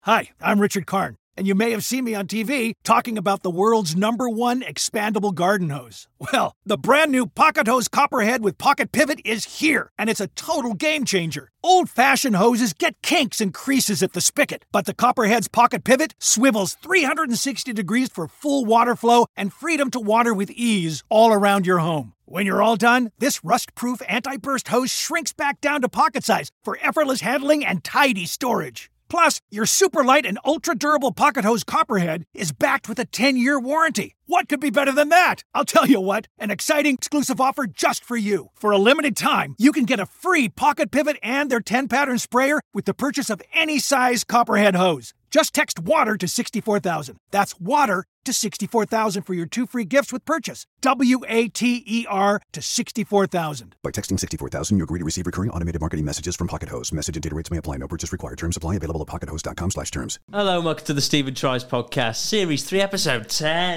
Hi, I'm Richard Karn, and you may have seen me on TV talking about the world's #1 expandable garden hose. Well, the brand new Pocket Hose Copperhead with Pocket Pivot is here, and it's a total game changer. Old-fashioned hoses get kinks and creases at the spigot, but the Copperhead's Pocket Pivot swivels 360 degrees for full water flow and freedom to water with ease all around your home. When you're all done, this rust-proof anti-burst hose shrinks back down to pocket size for effortless handling and tidy storage. Plus, your super light and ultra-durable Pocket Hose Copperhead is backed with a 10-year warranty. What could be better than that? I'll tell you what, an exciting exclusive offer just for you. For a limited time, you can get a free Pocket Pivot and their 10-pattern sprayer with the purchase of any size Copperhead hose. Just text WATER to 64,000. That's WATER to 64,000 for your 2 free gifts with purchase. WATER to 64,000. By texting 64,000, you agree to receive recurring automated marketing messages from Pocket Hose. Message and data rates may apply. No purchase required. Terms apply. Available at pockethose.com/terms. Hello and welcome to the Stephen Tries podcast, Series 3, Episode 10.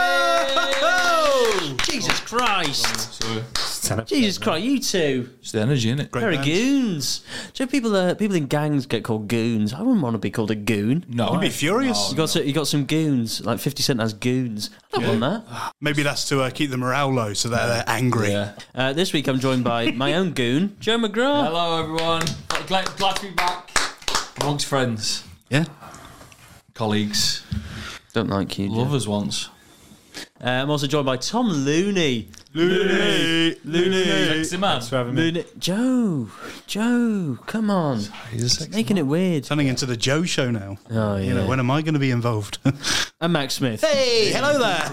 Whoa! Jesus Christ. Sorry. Jesus Christ, you two. It's the energy, innit? Very goons. Do you know people in gangs get called goons? I wouldn't want to be called a goon. No. You'd be furious. You got some goons, like 50 Cent has goons. I don't want that. Maybe that's to keep the morale low so that they're angry. Yeah. This week I'm joined by my own goon, Joe McGraw. Hello, everyone. Glad to be back amongst friends. Yeah. Colleagues. Don't like you, Joe. Lovers once. I'm also joined by Tom Looney. Looney. Sexy man. Looney. Joe, come on. He's a sexy Making it weird. Turning into the Joe show now. Oh, yeah. You know, when am I going to be involved? And Max Smith. Hey, hello there.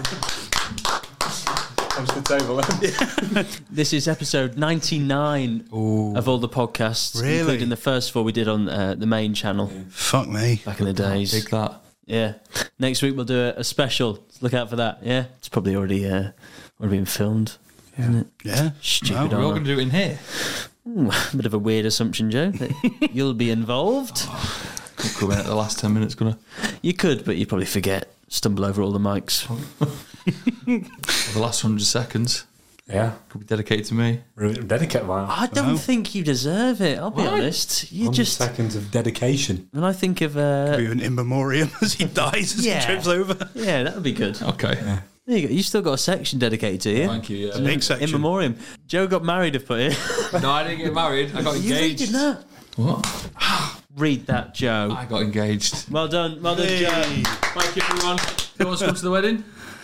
Comes to the table. This is episode 99 of all the podcasts, Really? including the first 4 we did on the main channel Fuck me. back in the days. Big that. Yeah. Next week we'll do a special. Look out for that. Yeah. It's probably already been filmed, isn't it? Yeah. Stupid. We're all aren't going to do it in here. Ooh, a bit of a weird assumption, Joe. That you'll be involved. Could come in at the last 10 minutes, gonna. You could, but you'd probably forget. Stumble over all the mics. The last 100 seconds Yeah. could be dedicated to me. Dedicate one. I don't think you deserve it. I'll be honest. You 100 just. seconds of dedication. When I think of. Be an in memoriam as he dies as Yeah. he trips over. Yeah, that would be good. Okay. There you go. You still got a section dedicated to you. Thank you. Yeah. Big section. In memoriam. Joe got married, I've put here. No, I didn't get married. I got You engaged. reading that? What? Read that, Joe. I got engaged. Well done, Joe. Thank you, everyone. Who wants to come to the wedding?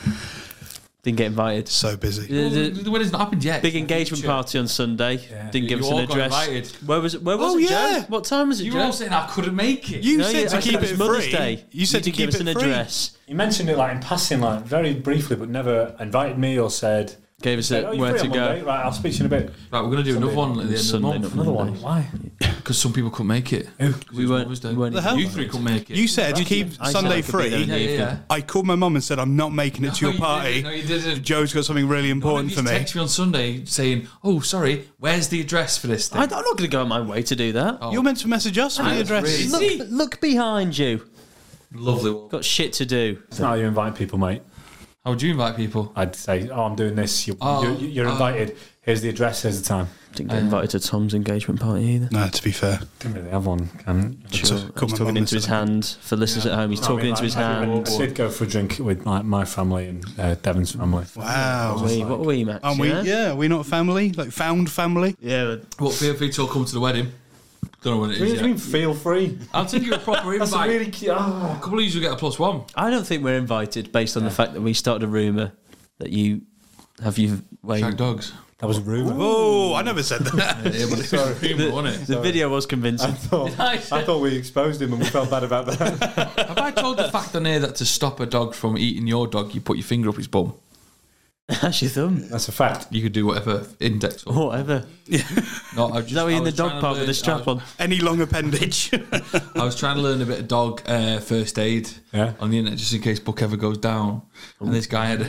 Didn't get invited. So busy. The wedding's not happened yet. Big engagement party on Sunday. Didn't give You us an all got address. invited. Where was it? Oh, Joe? yeah. What time was it, You Joe? were all saying I couldn't make it. You No, said to I keep it was it Mother's free. Day. You said to didn't give keep us an it free. address. You mentioned it like in passing, like very briefly, but never invited me or said. Gave us "Oh, you're where free to on go. Monday? Right, I'll speak to you in a bit. Right, we're going to do another one at the end Sunday, of the month. not Another Monday. one. Why? Because some people couldn't make it. We weren't. The hell? You 3 couldn't make it. You said to keep I said Sunday I could be there in free. the Yeah. I called my mum and said, I'm not making it to your party. No, you didn't. Joe's got something really important for You me. text me on Sunday saying, "Oh, sorry, where's the address for this thing?" I'm not going to go out my way to do that. Oh. You're meant to message us for the That's address. really- Look behind you. Lovely one. Got shit to do. It's not how you invite people, mate. How would you invite people? I'd say, "Oh, I'm doing this. You're invited. Here's the address. Here's the time." Didn't get invited to Tom's engagement party either. No, to be fair. Didn't really have one. Sure. Call He's my talking mum into and his said, hand. For listeners at home, he's talking into his hand. I did go for a drink with my family and Devon's family. Wow. What are we, Max? Aren't we? Yeah, are we not family? Like found family? Yeah. Well, feel free to all come to the wedding. Don't know when it What do is you mean? yet. Feel free. I'll send you a proper That's invite. really cute. A couple of you will get a +1. I don't think we're invited based on the fact that we started a rumour that you have you. Shag dogs. That was a rumour. Oh, I never said that. Yeah, but it was a rumour, wasn't it? The video was convincing. I thought we exposed him and we felt bad about that. Have I told the fact on here that to stop a dog from eating your dog, you put your finger up his bum? That's your thumb. That's a fact. You could do whatever index. Or Whatever. no, I just, Is that way I in the was trying dog to park with learn- a strap on? Any long appendage? I was trying to learn a bit of dog first aid on the internet just in case book ever goes down. And this guy had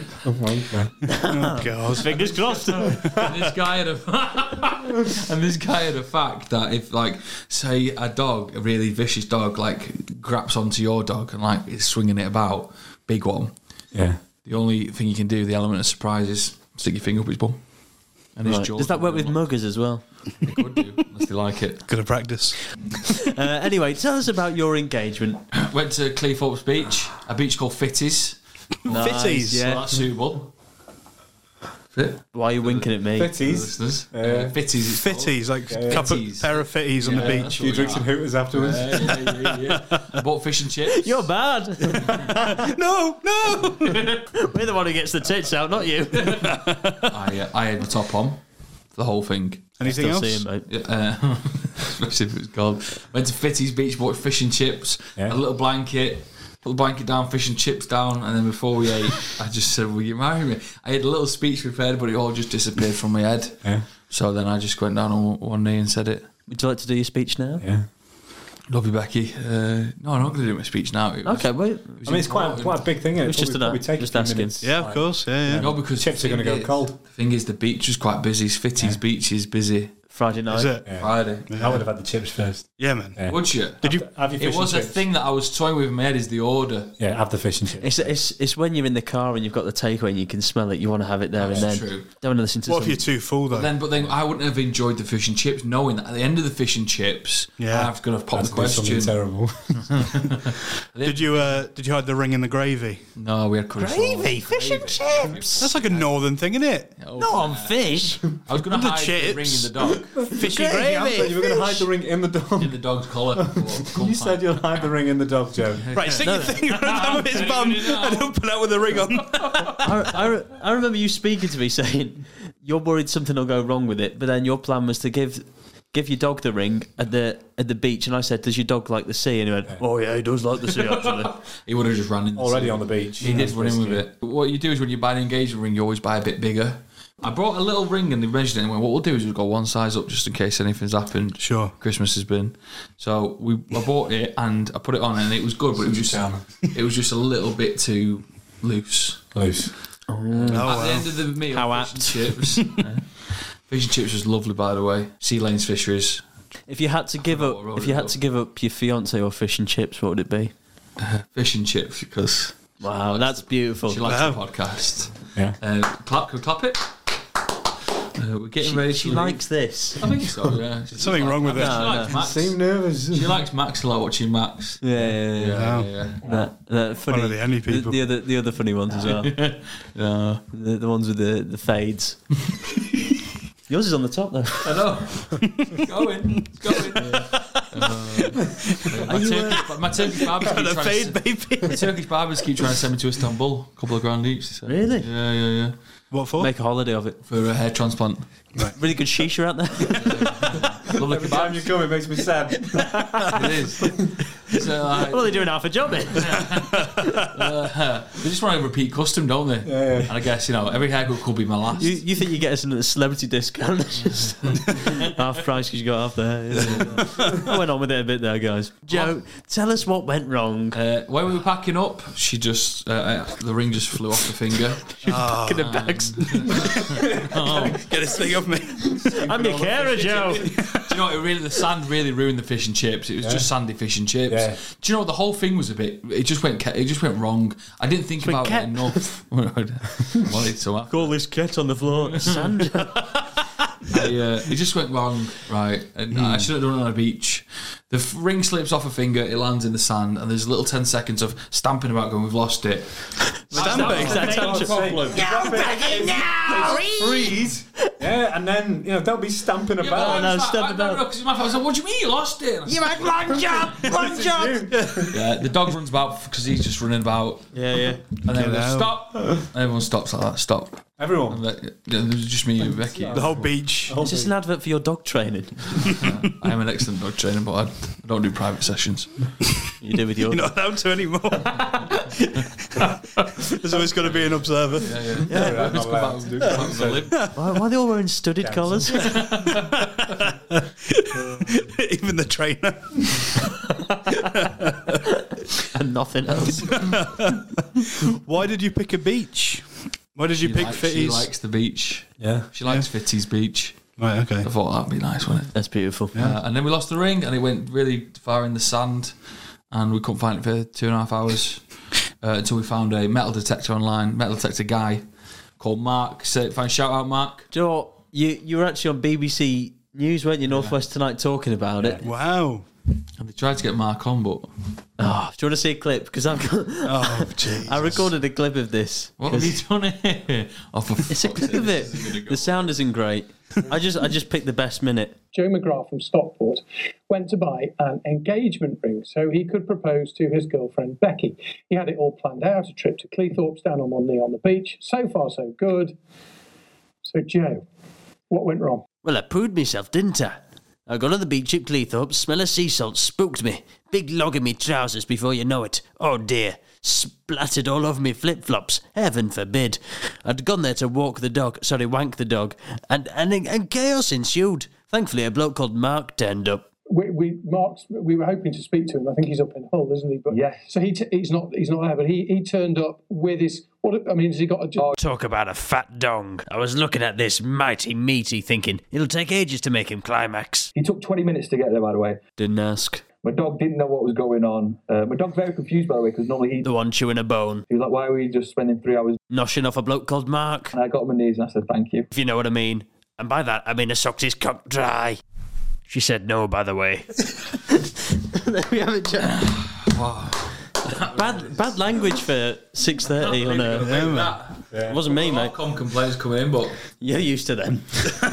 Oh, God. Fingers crossed. this guy had a fact that if, like, say a dog, a really vicious dog, like graps onto your dog and like is swinging it about, big one. Yeah. The only thing you can do, the element of surprise, is stick your finger up his bum. And his Right. jaw. Does that work with muggers as well? They could do, unless they like it. Good at practice. Anyway, tell us about your engagement. Went to Cleethorpes Beach, a beach called Fitties. Fitties. So Yeah. that's suitable. Fit. Why are you winking at me? Fitties. Listeners. Fitties. it's called. Fitties, like a couple Fitties. pair of fitties on the Yeah, beach. that's A few drinks and hooters afterwards. I bought fish and chips. You're bad. No. We're the one who gets the tits out, not you. I had the top on for the whole thing. Anything Still else? see him, mate. Yeah, especially if it was cold. Went to Fitties Beach, bought fish and chips, Yeah. a little blanket, put the blanket down, fish and chips down, and then before we ate, I just said, "Will you marry me?" I had a little speech prepared, but it all just disappeared from my head. Yeah. So then I just went down on one knee and said it. Would you like to do your speech now? Yeah. Love you, Becky. No, I'm not going to do my speech now. It was- Okay, wait. I mean, it's quite a big thing. It was just asking. Yeah, of course. Yeah. No, because Chips the are gonna thing go is- cold. The thing is, the beach was quite busy. Fitties Beach is busy. Friday night. Is it? Yeah. Friday. I would have had the chips first. Yeah, man. Yeah. Would you? Did you? Have your It fish was a and chips. thing that I was toying with in my head is the order. Yeah, have the fish and chips. It's when you're in the car and you've got the takeaway and you can smell it. You want to have it there and That's then. true. Don't want to listen to What if some- you're too full though? But then I wouldn't have enjoyed the fish and chips, knowing that at the end of the fish and chips, Yeah. I was going to pop That's the do something question. terrible. Did you hide the ring in the gravy? No, we had gravy, fish and chips. That's like a northern thing, isn't it? Oh, Not on fish. I was going to The hide the ring in chips. the dog Fishy You gravy. were going to hide the ring in the dog. in the dog's collar. You said you'll hide the ring in the dog, Joe. Right, stick your finger on his bum and he'll pull out with a ring on. I remember you speaking to me saying you're worried something will go wrong with it, but then your plan was to give your dog the ring at the beach, and I said, "Does your dog like the sea?" And he went, "Oh yeah, he does like the sea actually." He would have just ran in. Already on the beach. He did run in with it. What you do is when you buy an engagement ring, you always buy a bit bigger. I brought a little ring and they measured it and went, what we'll do is we'll go one size up just in case anything's happened. Sure. Christmas has been. So I bought it and I put it on and it was good, but it was just a little bit too loose. Loose. At the end of the meal, How fish and chips. Fish and chips was lovely, by the way. Sea Lanes Fisheries. If you had to give forgot what road up it was. your fiance or fish and chips, what would it be? Fish and chips because Wow, that's beautiful. she likes Wow. the podcast. Yeah. Can we clap it? We're getting ready. She to likes this. I think so. Yeah. Something wrong with it. She likes Max. Seem nervous. She likes Max a lot. Watching Max. Yeah. Yeah. That funny. One of the only people. The other funny ones as well. Yeah. The ones with the fades. Yours is on the top though. I know. It's going. My Turkish barbers keep The trying fade, to baby. my Turkish barbers keep trying to send me to Istanbul. A couple of grand each. They said. Really? Yeah. What for? Make a holiday of it. For a hair transplant. Really good shisha out there. Lovely Every time you kebabs. come, it makes me sad. It is. So, Well, they're doing half a job then. they just want to repeat custom, don't they? Yeah. And I guess, every haircut could be my last. You think you get us a celebrity discount? It's just half price because you got half there. Yeah. I went on with it a bit there, guys. Joe, tell us what went wrong. When we were packing up, she just the ring just flew off the finger. Packing the bags. Get this thing off me. I'm your carer, Joe. Do you know what, the sand really ruined the fish and chips. It was just sandy fish and chips. Yeah. Do you know what, the whole thing was it just went wrong. I didn't think about ket. it enough. Well, it's so Call this cat on the floor. Sand. it just went wrong, right? And I should have done it on a beach. The ring slips off a finger, it lands in the sand, and there's a little 10 seconds of stamping about going, we've lost it. Stamping. Freeze. Yeah, and then, they'll be stamping Yeah, about. no, step it down. because my father said, what do you mean you lost it? And I said, had one job. yeah, the dog runs about because he's just running about. Yeah. And then we go, stop. And everyone stops like that, stop. Everyone. And it was just me and Becky. The whole beach. Is this an advert for your dog training? I am an excellent dog trainer, but I don't do private sessions. You do with your. You're not allowed to anymore. There's always got to be an observer. Yeah, Just come back and come back with a limp. Why are they all wearing studded collars? Even the trainer. And nothing else. Why did you pick a beach? Why did you pick She Fitties? likes the beach. Yeah. She likes Fitties Beach. Right, okay. I thought that'd be nice, wouldn't it? That's beautiful. And then we lost the ring, and it went really far in the sand, and we couldn't find it for 2.5 hours until we found a metal detector online, metal detector guy called Mark. Shout out, Mark. Do you know what? You were actually on BBC news, weren't you? Northwest Tonight talking about it. Wow. And they tried to get Mark on, but Oh, do you want to see a clip? Because I've got. Oh, jeez. I recorded a clip of this. what have you done here? Oh, for It's a clip of it. The sound isn't great. I just picked the best minute. Joe McGrath from Stockport went to buy an engagement ring so he could propose to his girlfriend Becky. He had it all planned out, a trip to Cleethorpes, down on one knee on the beach. So far, so good. So, Joe, what went wrong? Well, I proved myself, didn't I? I got on the beach at Cleethorpes, smell of sea salt spooked me. Big log in me trousers before you know it. Oh dear. Splattered all over me flip-flops. Heaven forbid. I'd gone there to wank the dog, and chaos ensued. Thankfully, a bloke called Mark turned up. We were hoping to speak to him. I think he's up in Hull, isn't he? But Yes. So he's not there, but he turned up with his. Has he got a? Talk about a fat dong. I was looking at this mighty meaty thinking, it'll take ages to make him climax. He took 20 minutes to get there, by the way. Didn't ask. My dog didn't know what was going on. My dog's very confused, by the way, because normally The one chewing a bone. he was like, why are we just spending 3 hours? Noshing off a bloke called Mark. And I got on my knees and I said, thank you. If you know what I mean. And by that, I mean I sucked his cock dry. She said no, by the way. There we have it, Jack. wow. Bad language for 6:30 on a... It wasn't me, mate. Common complaints coming in, but You're used to them.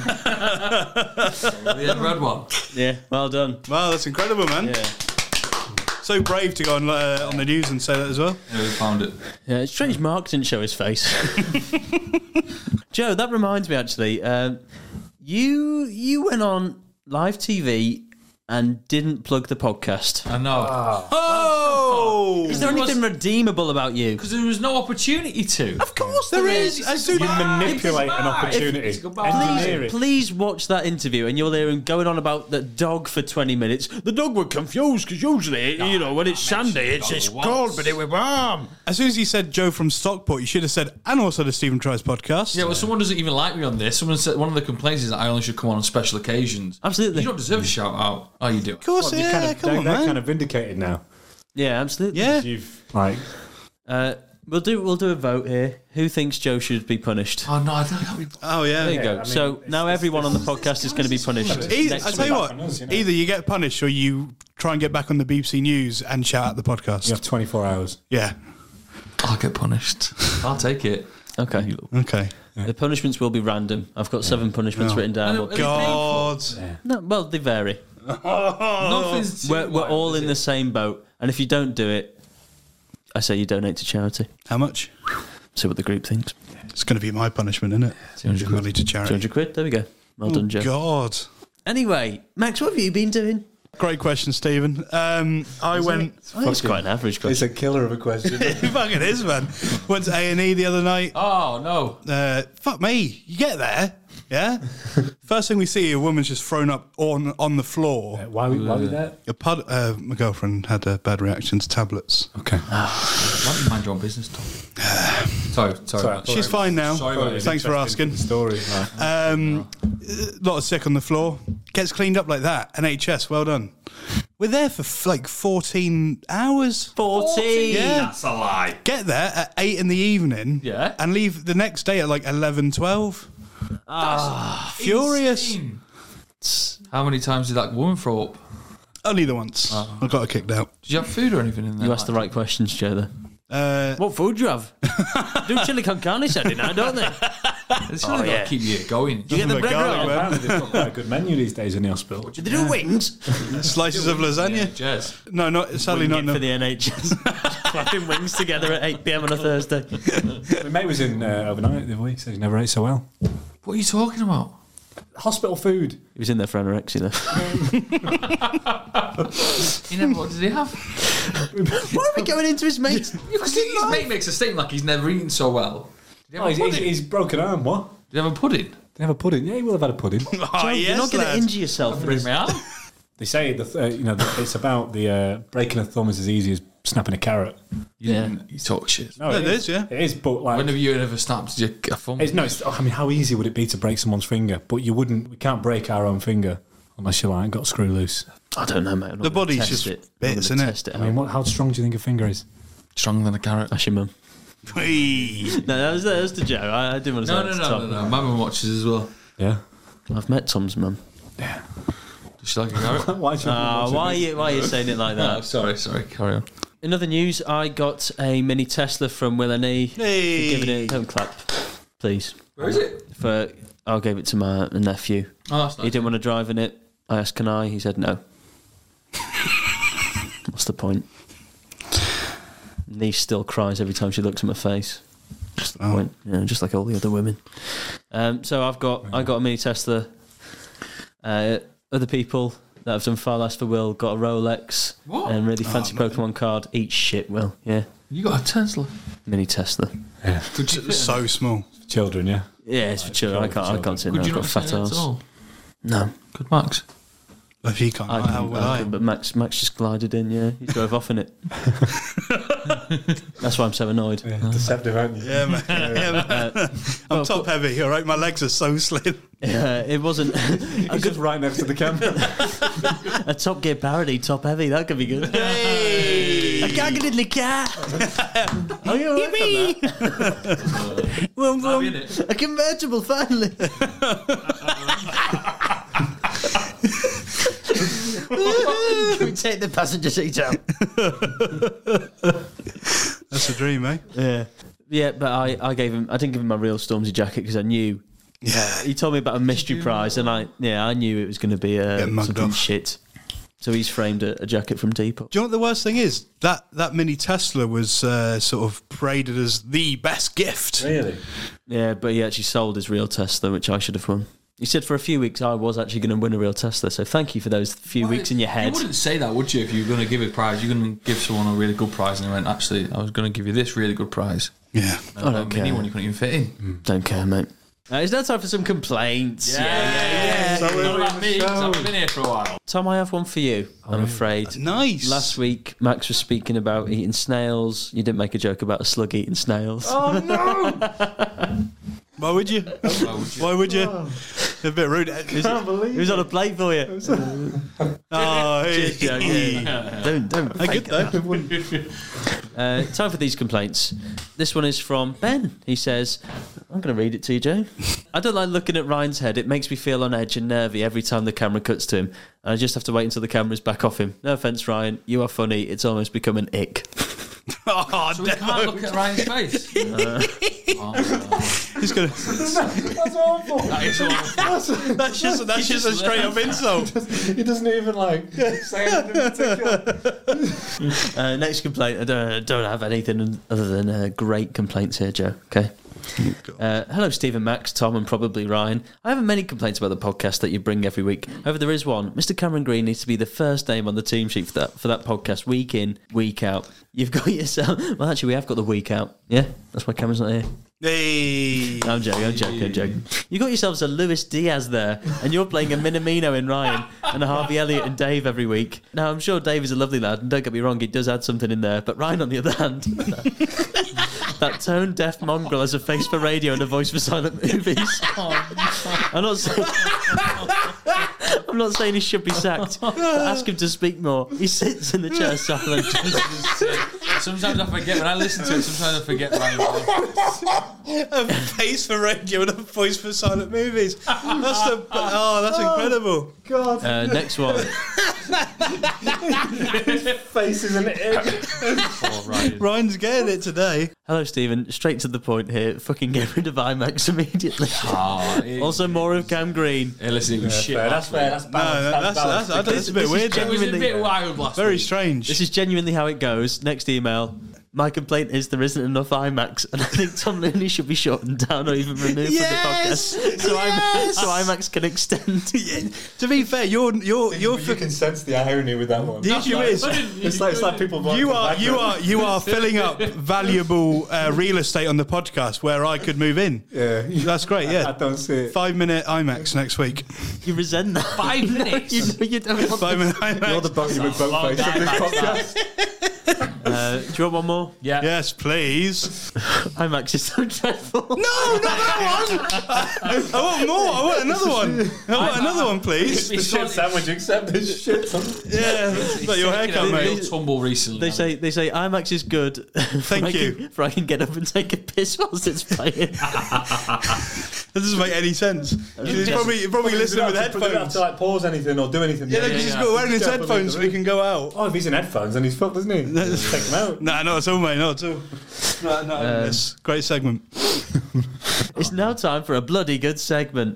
the red one. Yeah, well done. Wow, that's incredible, man. Yeah. So brave to go on the news and say that as well. Yeah, we found it. Yeah, it's strange Mark didn't show his face. Joe, that reminds me actually. You went on live TV and didn't plug the podcast. I know. Oh! Is there anything redeemable about you? Because there was no opportunity to. Of course There is. As soon You manipulate an opportunity. It's goodbye. Engineer it. Please watch that interview, and you're there and going on about the dog for 20 minutes. The dog were confused because usually, when it's sandy, it's cold, but it was warm. As soon as you said Joe from Stockport, you should have said, and also the Stephen Tries podcast. Yeah, well, someone doesn't even like me on this. Someone said one of the complaints is that I only should come on special occasions. Absolutely. You don't deserve a shout out. Oh, you do. Of course, Well, yeah, come on, they're man. kind of vindicated now. Yeah, absolutely. Yeah. You've like We'll do a vote here. Who thinks Joe should be punished? Oh no, I don't know. Oh, yeah. There you go. I mean, so now everyone on the podcast is going to be punished. I tell you what, either you get punished or you try and get back on the BBC News and shout out the podcast. you have 24 hours. Yeah. I'll get punished. I'll take it. Okay. Okay. The punishments will be random. I've got 7 punishments written down. No, but- God. No, well, they vary. Nothing's too We're all in wild, the same boat, and if you don't do it, I say you donate to charity. How much? See what the group thinks. It's going to be my punishment, isn't it? 200 quid. Money to charity. 200 quid. There we go. Well done, Joe. God. Anyway, Max, what have you been doing? Great question, Stephen. I went... I think it's quite an average question. a killer of a question. It fucking is, man. Went to A&E the other night. Oh no. Fuck me. You get there, yeah? First thing we see, a woman's just thrown up on the floor. Why we there? My girlfriend had a bad reaction to tablets. Okay. Why don't you mind your own business, Tom? sorry. She's fine now. Sorry about it. Thanks for asking. Story. Right. Lot of sick on the floor. Gets cleaned up like that. NHS, well done. We're there for like 14 hours. 14. Yeah. That's a lie. Get there at 8 in the evening. Yeah. And leave the next day at like 11, 12. Furious. Insane. How many times did that woman throw up? Only the once. I got her kicked out. Did you have food or anything in there? You asked the right questions, Joe, there. What food do you have? Do chili con carne Saturday night, don't they? It's really got to keep you going. Do you get the Nothing but bread garlic, roll? man. Apparently they've got quite a good menu these days in the hospital. Do they do wings? Slices of lasagna. Cheers. No, sadly not. For the NHS. Clapping wings together at 8 p.m. on a Thursday. My mate was in overnight the other week. Said he never ate so well. What are you talking about? Hospital food. He was in there for anorexia, though. What did he have? Why are we going into his mates? Because his mate makes a statement like he's never eaten so well. Did he have Oh, a pudding? he's broken arm. What? Did he have a pudding? Did he have a pudding? Yeah, he will have had a pudding. Oh, yes, You're not going to lad. injure yourself. Break my arm. They say it's about the breaking a thumb is as easy as snapping a carrot. Yeah. You talk shit. No, It is, yeah. It is, but like When have you ever snapped your thumb? I mean, how easy would it be to break someone's finger? But we can't break our own finger unless you like got screw loose. I don't know, mate. I'm not The gonna body's test just it. bits, I'm not gonna innit? test it I mean, how strong do you think a finger is? Stronger than a carrot. That's your mum. Whee. No, that was the Joe. I didn't want to say that to Tom. No. My mum watches as well. Yeah. I've met Tom's mum. Does she like a carrot? Why Why are you saying it like that? Sorry. Carry on. In other news, I got a mini Tesla from Will and E. Hey. For giving it. Don't clap, please. Where is it? I gave it to my nephew. Oh, that's nice. He didn't want to drive in it. I asked, can I? He said no. What's the point? Niece still cries every time she looks at my face. Just like all the other women. So I got a mini Tesla. Other people that have done far less for Will got a Rolex. What? And really fancy Pokemon card. Eat shit, Will. Yeah. You got a Tesla? Mini Tesla. Yeah. It's so small. Children, yeah. Yeah, it's for children. I can't sit there. Could I've you got not a fat say that arse. at all? No. Good, Max. If you can't, I how would I? could, but Max just glided in, yeah. He drove off in it. That's why I'm so annoyed. Yeah, deceptive, aren't you? Yeah, man. I'm top heavy, all right? My legs are so slim. It wasn't He's just right next to the camera. a Top Gear parody, Top Heavy. That could be good. Hey! I can't get in the car. Oh, you're right on that. In it. A convertible, finally. Can we take the passenger seat out? That's a dream, eh? Yeah, but I didn't give him my real Stormzy jacket because I knew. Yeah. He told me about a mystery prize, and I knew it was going to be mugged something off. shit. So he's framed a jacket from Depop. Do you know what the worst thing is? That mini Tesla was sort of paraded as the best gift. Really? Yeah, but he actually sold his real Tesla, which I should have won. He said for a few weeks I was actually going to win a real Tesla, so thank you for those few weeks in your head. You wouldn't say that, would you, if you were going to give a prize? You're going to give someone a really good prize and they went, actually, I was going to give you this really good prize. Yeah. No, I don't care. Mini one you couldn't even fit in. Don't care, mate. It's now time for some complaints. Yeah. So Not like me, 'cause I've been here for a while. Tom, I have one for you, I'm afraid. Nice. Last week, Max was speaking about eating snails. You didn't make a joke about a slug eating snails. Oh, no! Why would you? Why would you? A bit rude. Can't believe It was on a plate for you. Oh, Cheers, Joe. Yeah. Don't fake good though. Time for these complaints. This one is from Ben. He says, I'm going to read it to you, Joe. I don't like looking at Ryan's head. It makes me feel on edge and nervy every time the camera cuts to him. And I just have to wait until the camera's back off him. No offence, Ryan. You are funny. It's almost become an ick. Oh, So we can't look at Ryan's face. He's gonna. That's awful. That is awful. That's just a straight up insult. He doesn't even say anything in particular. Next complaint. I don't have anything other than great complaints here, Joe. Okay. Hello, Stephen, Max, Tom, and probably Ryan. I have many complaints about the podcast that you bring every week. However, there is one. Mr. Cameron Green needs to be the first name on the team sheet for that podcast, week in, week out. You've got yourself. Well, actually, we have got the week out. Yeah, that's why Cameron's not here. Hey. I'm joking. You got yourselves a Luis Diaz there, and you're playing a Minamino in Ryan and a Harvey Elliott and Dave every week. Now, I'm sure Dave is a lovely lad, and don't get me wrong, he does add something in there. But Ryan, on the other hand, that tone-deaf mongrel has a face for radio and a voice for silent movies. I'm not saying he should be sacked, but ask him to speak more. He sits in the chair silent. Sometimes I forget, when I listen to it, sometimes I forget Ryan's voice. A face for radio and a voice for silent movies. That's incredible. God. Next one. Face is an ick. Ryan's getting it today. Hello, Stephen. Straight to the point here. Fucking get rid of IMAX immediately. Also, more of Cam Green. Hey, listen, it was shit. That's fair. That's balanced. That's a bit weird. It was a bit wild last Very week. strange. This is genuinely how it goes. Next email. My complaint is there isn't enough IMAX, and I think Tom Looney should be shortened down or even removed from the podcast, so IMAX can extend. To be fair, you're You can sense the irony with that one. the issue is It's like people. you are filling up valuable real estate on the podcast where I could move in. Yeah, That's great. Yeah, I don't see it. 5-minute IMAX next week. You resent that. 5 minutes. You don't want 5-minute IMAX. You're the document boat face of this podcast. Do you want one more? Yeah. Yes, please. IMAX is so dreadful. No, not that one. I want more. I want another one. I want another one, please. The shit sandwich, except this shit. Yeah, but your haircut, mate. Tumble recently. They say IMAX is good. Thank you. For I can get up and take a piss whilst it's playing. That doesn't make any sense. He's probably listening with You don't have headphones. to like pause anything or do anything. Yeah, because he's got wearing his headphones so he can go out. Oh, if he's in headphones, then he's fucked, isn't he? Take him out. Nah, not at all, mate. Not at all. Not this. Great segment. It's now time for a bloody good segment.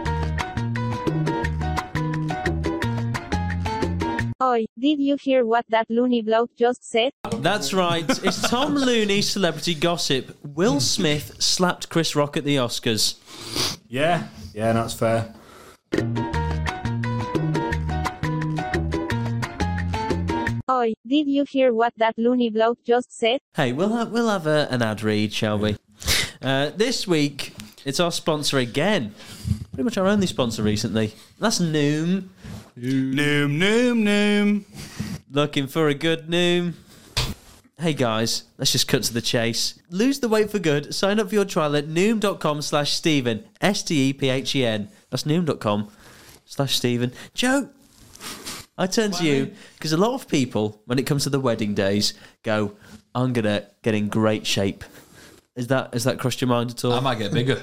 Oi, did you hear what that loony bloke just said? That's right. It's Tom Looney's celebrity gossip. Will Smith slapped Chris Rock at the Oscars. Yeah, that's fair. Oi, did you hear what that loony bloke just said? Hey, we'll have an ad read, shall we? This week, it's our sponsor again. Pretty much our only sponsor recently. That's Noom. Noom. Looking for a good Noom? Hey guys, let's just cut to the chase. Lose the weight for good. Sign up for your trial at Noom.com/Stephen. STEPHEN. That's Noom.com/Stephen. Joe, I turn to you because a lot of people, when it comes to the wedding days, go, I'm going to get in great shape. Has that crossed your mind at all? I might get bigger.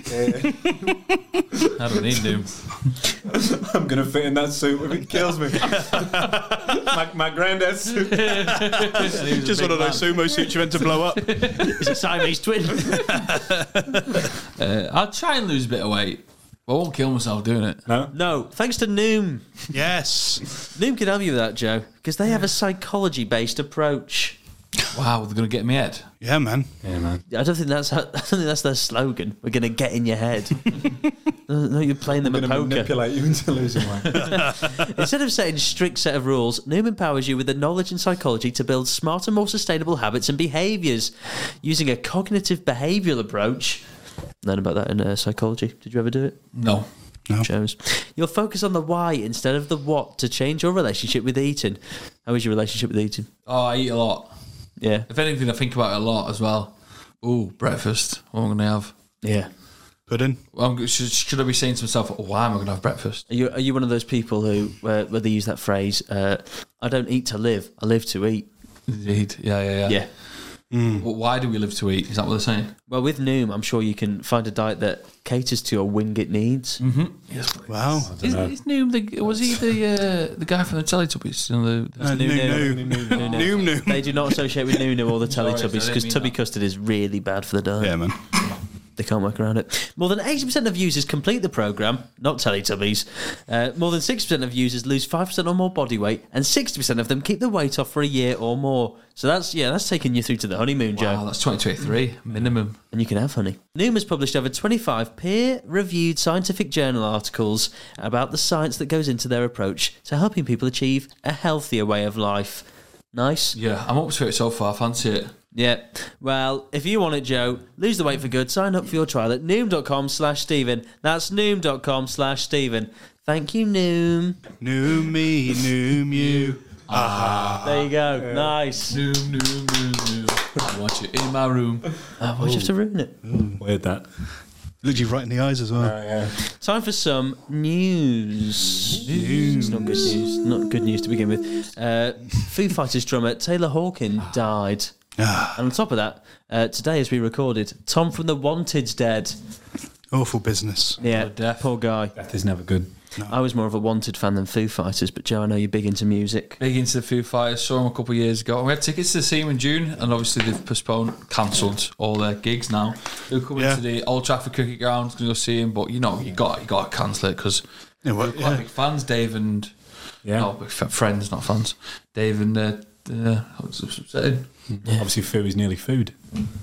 I don't need Noom. I'm going to fit in that suit if it kills me. my granddad's suit. Just one of those sumo suits you meant to blow up. It's a Siamese twin. I'll try and lose a bit of weight. But I won't kill myself doing it. No, thanks to Noom. Yes. Noom can help you with that, Joe, because they have a psychology-based approach. Wow, they're going to get in my head. Yeah, man. I don't think that's their slogan. We're going to get in your head. No, you're playing them at poker. Manipulate you into losing weight. Instead of setting a strict set of rules, Noom empowers you with the knowledge and psychology to build smarter, more sustainable habits and behaviours using a cognitive behavioural approach. Learn about that in psychology. Did you ever do it? No. Shows. You'll focus on the why instead of the what to change your relationship with eating. How is your relationship with eating? Oh, I eat a lot. Yeah. If anything, I think about it a lot as well. Ooh, breakfast. What am I going to have? Yeah. Pudding. Well, should I be saying to myself, why am I going to have breakfast? Are you one of those people who where they use that phrase? I don't eat to live. I live to eat. Indeed. Yeah. Yeah. Well, why do we live to eat? Is that what they're saying? Well, with Noom, I'm sure you can find a diet that caters to your winged needs. Mm-hmm. Yes. Wow. Is Noom was he the guy from the Teletubbies? Noom. They do not associate with Noom or the Sorry, Teletubbies I because didn't tubby mean that. custard is really bad for the diet. Yeah, man. They can't work around it. More than 80% of users complete the programme, not Teletubbies. More than 6% of users lose 5% or more body weight, and 60% of them keep the weight off for a year or more. So that's taking you through to the honeymoon, Joe. Wow, that's 2023 minimum. And you can have honey. Noom has published over 25 peer-reviewed scientific journal articles about the science that goes into their approach to helping people achieve a healthier way of life. Nice? Yeah, I'm up to it so far. I fancy it. Yeah. Well, if you want it, Joe, lose the weight for good. Sign up for your trial at Noom.com/Stephen. That's Noom.com/Stephen. Thank you, Noom. Noom me, Noom you. There you go. Nice. Noom. I watch it in my room. Why'd you have to ruin it? Weird that. Looked you right in the eyes as well. Yeah. Time for some news. It's not good news. Not good news to begin with. Foo Fighters drummer Taylor Hawkins died. And on top of that, today as we recorded, Tom from The Wanted's dead. Awful business. Yeah, poor guy. Death is never good. No. I was more of a Wanted fan than Foo Fighters, but Joe, I know you're big into music. Big into the Foo Fighters. Saw them a couple of years ago. We had tickets to see them in June, and obviously they've cancelled all their gigs now. They're coming to the Old Trafford Cricket Ground to go see him, but you got to cancel it because we're quite big fans. Dave and friends, not fans. Dave and what's upsetting? Yeah. Obviously, Foo is nearly food.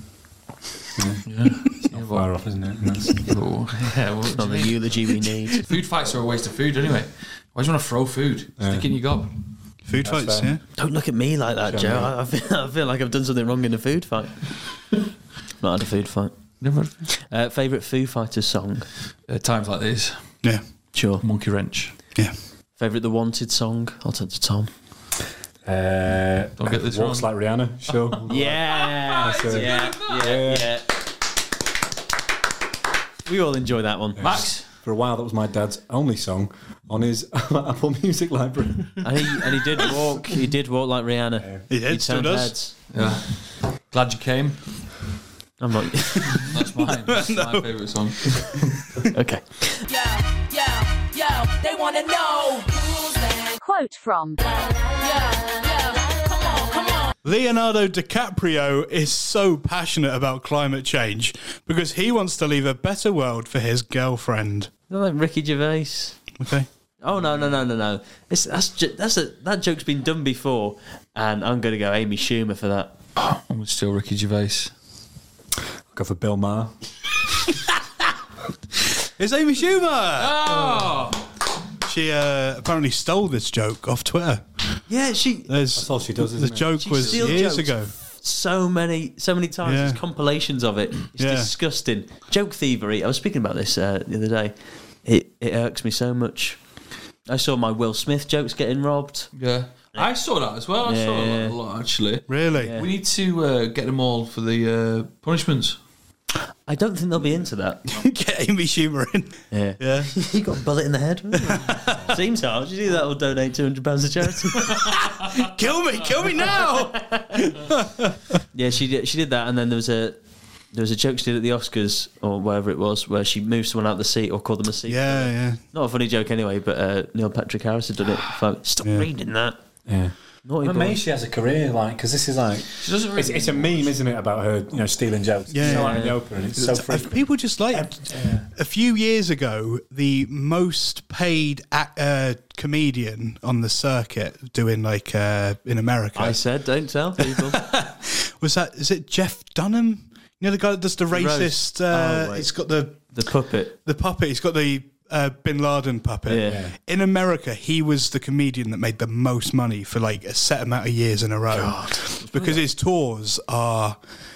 Yeah. It's not far off, isn't it? It's not the eulogy we need. Food fights are a waste of food anyway. Why do you want to throw food? Stick it in your gob. Food fights, yeah. Don't look at me like that, Joe. I feel like I've done something wrong in a food fight. Not had a food fight. Never. Favourite Foo Fighters song? Times Like This. Yeah. Sure. Monkey Wrench. Yeah. Favourite The Wanted song? I'll turn to Tom. Don't get this Walks wrong. Like Rihanna, sure. Yeah, yeah. We all enjoy that one. Max? For a while, that was my dad's only song on his Apple Music library. And he did walk. He did walk like Rihanna. He did, still turned does. heads. Yeah. Glad you came. I'm not. That's mine. That's my favourite song. Okay. Yo, they want to know. Quote from Come on. Leonardo DiCaprio is so passionate about climate change because he wants to leave a better world for his girlfriend. Not like Ricky Gervais. Okay. Oh no! That joke's been done before, and I'm going to go Amy Schumer for that. I'm still Ricky Gervais. Go for Bill Maher. It's Amy Schumer! Oh! She apparently stole this joke off Twitter. Yeah, That's all she does, isn't The it? joke She was steals years jokes ago. so many times. Yeah. There's compilations of it. It's Yeah. disgusting. Joke thievery. I was speaking about this the other day. It irks me so much. I saw my Will Smith jokes getting robbed. Yeah. I saw that as well. I saw Yeah. a lot, actually. Really? We need to get them all for the punishments. I don't think they'll be into that. Get Amy Schumer in. Yeah. Yeah. He got a bullet in the head. Seems hard. Did you see that? Will donate £200 to charity. Kill me now! Yeah, she did that, and then there was a joke she did at the Oscars or wherever it was, where she moved someone out the seat or called them a seat. Yeah. Not a funny joke anyway, but Neil Patrick Harris had done it. Stop reading that. Yeah. Naughty I'm boy. amazed she has a career, because this is like... She doesn't really... It's a meme, isn't it, about her, stealing jokes? Yeah. It's so out in the open, and it's so free. People just like... A few years ago, the most paid comedian on the circuit doing in America... I said, don't tell people. is it Jeff Dunham? You know the guy that does the racist... he's got the puppet. The puppet. He's got the Bin Laden puppet. Yeah. In America, he was the comedian that made the most money for a set amount of years in a row. Because his tours are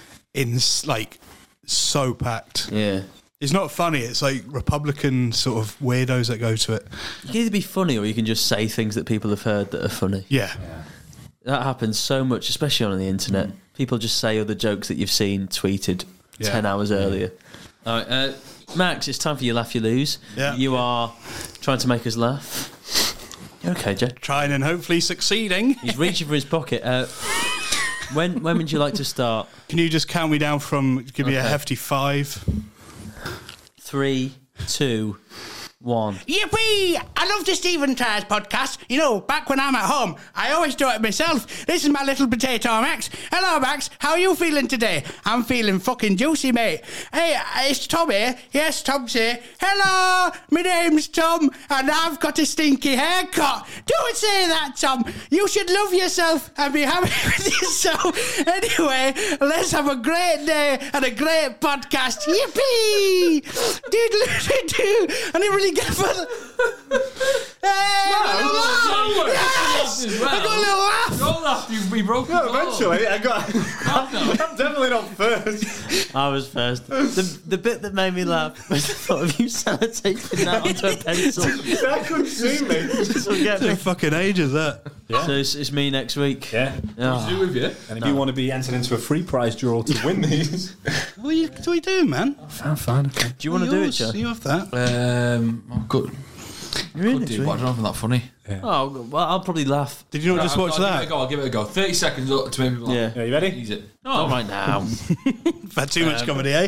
so packed. Yeah. It's not funny. It's Republican sort of weirdos that go to it. You can either be funny or you can just say things that people have heard that are funny. Yeah. That happens so much, especially on the internet. People just say other jokes that you've seen tweeted 10 hours earlier. All right, Max, it's time for your laugh, you lose. Yeah. You are trying to make us laugh. You okay, Jed? Trying and hopefully succeeding. He's reaching for his pocket. When would you like to start? Can you just count me down from... Give me a hefty 5. 3, 2, 1. Yippee! I love the Stephen Tyres podcast. Back when I'm at home, I always do it myself. This is my little potato, Max. Hello, Max. How are you feeling today? I'm feeling fucking juicy, mate. Hey, it's Tom here. Yes, Tom's here. Hello, my name's Tom, and I've got a stinky haircut. Don't say that, Tom. You should love yourself and be happy with yourself. Anyway, let's have a great day and a great podcast. Yippee! Doodle-doo-doo. I didn't really get further. Hey, I got a laugh. Yes! I got a little laugh. Don't laugh, we broke it. Eventually, I'm definitely not first. I was first. The bit that made me laugh was the thought of you sellotaping that onto a pencil. That couldn't see me. This will get me. It's fucking ages, that. So it's me next week. Yeah. Oh. Do with you. And if you want to be entered into a free prize draw to win these... What are you doing, man? Fine. Okay. Do you want to do it, Joe? You have that. I'm good. You're in Could it, do, but I don't know if I'm that funny. Oh, well, I'll probably laugh. Did you not just watch that? I'll give it a go. 30 seconds up to maybe laugh. Yeah. Yeah, you ready? Easy. Not right now. I've had too much comedy, eh?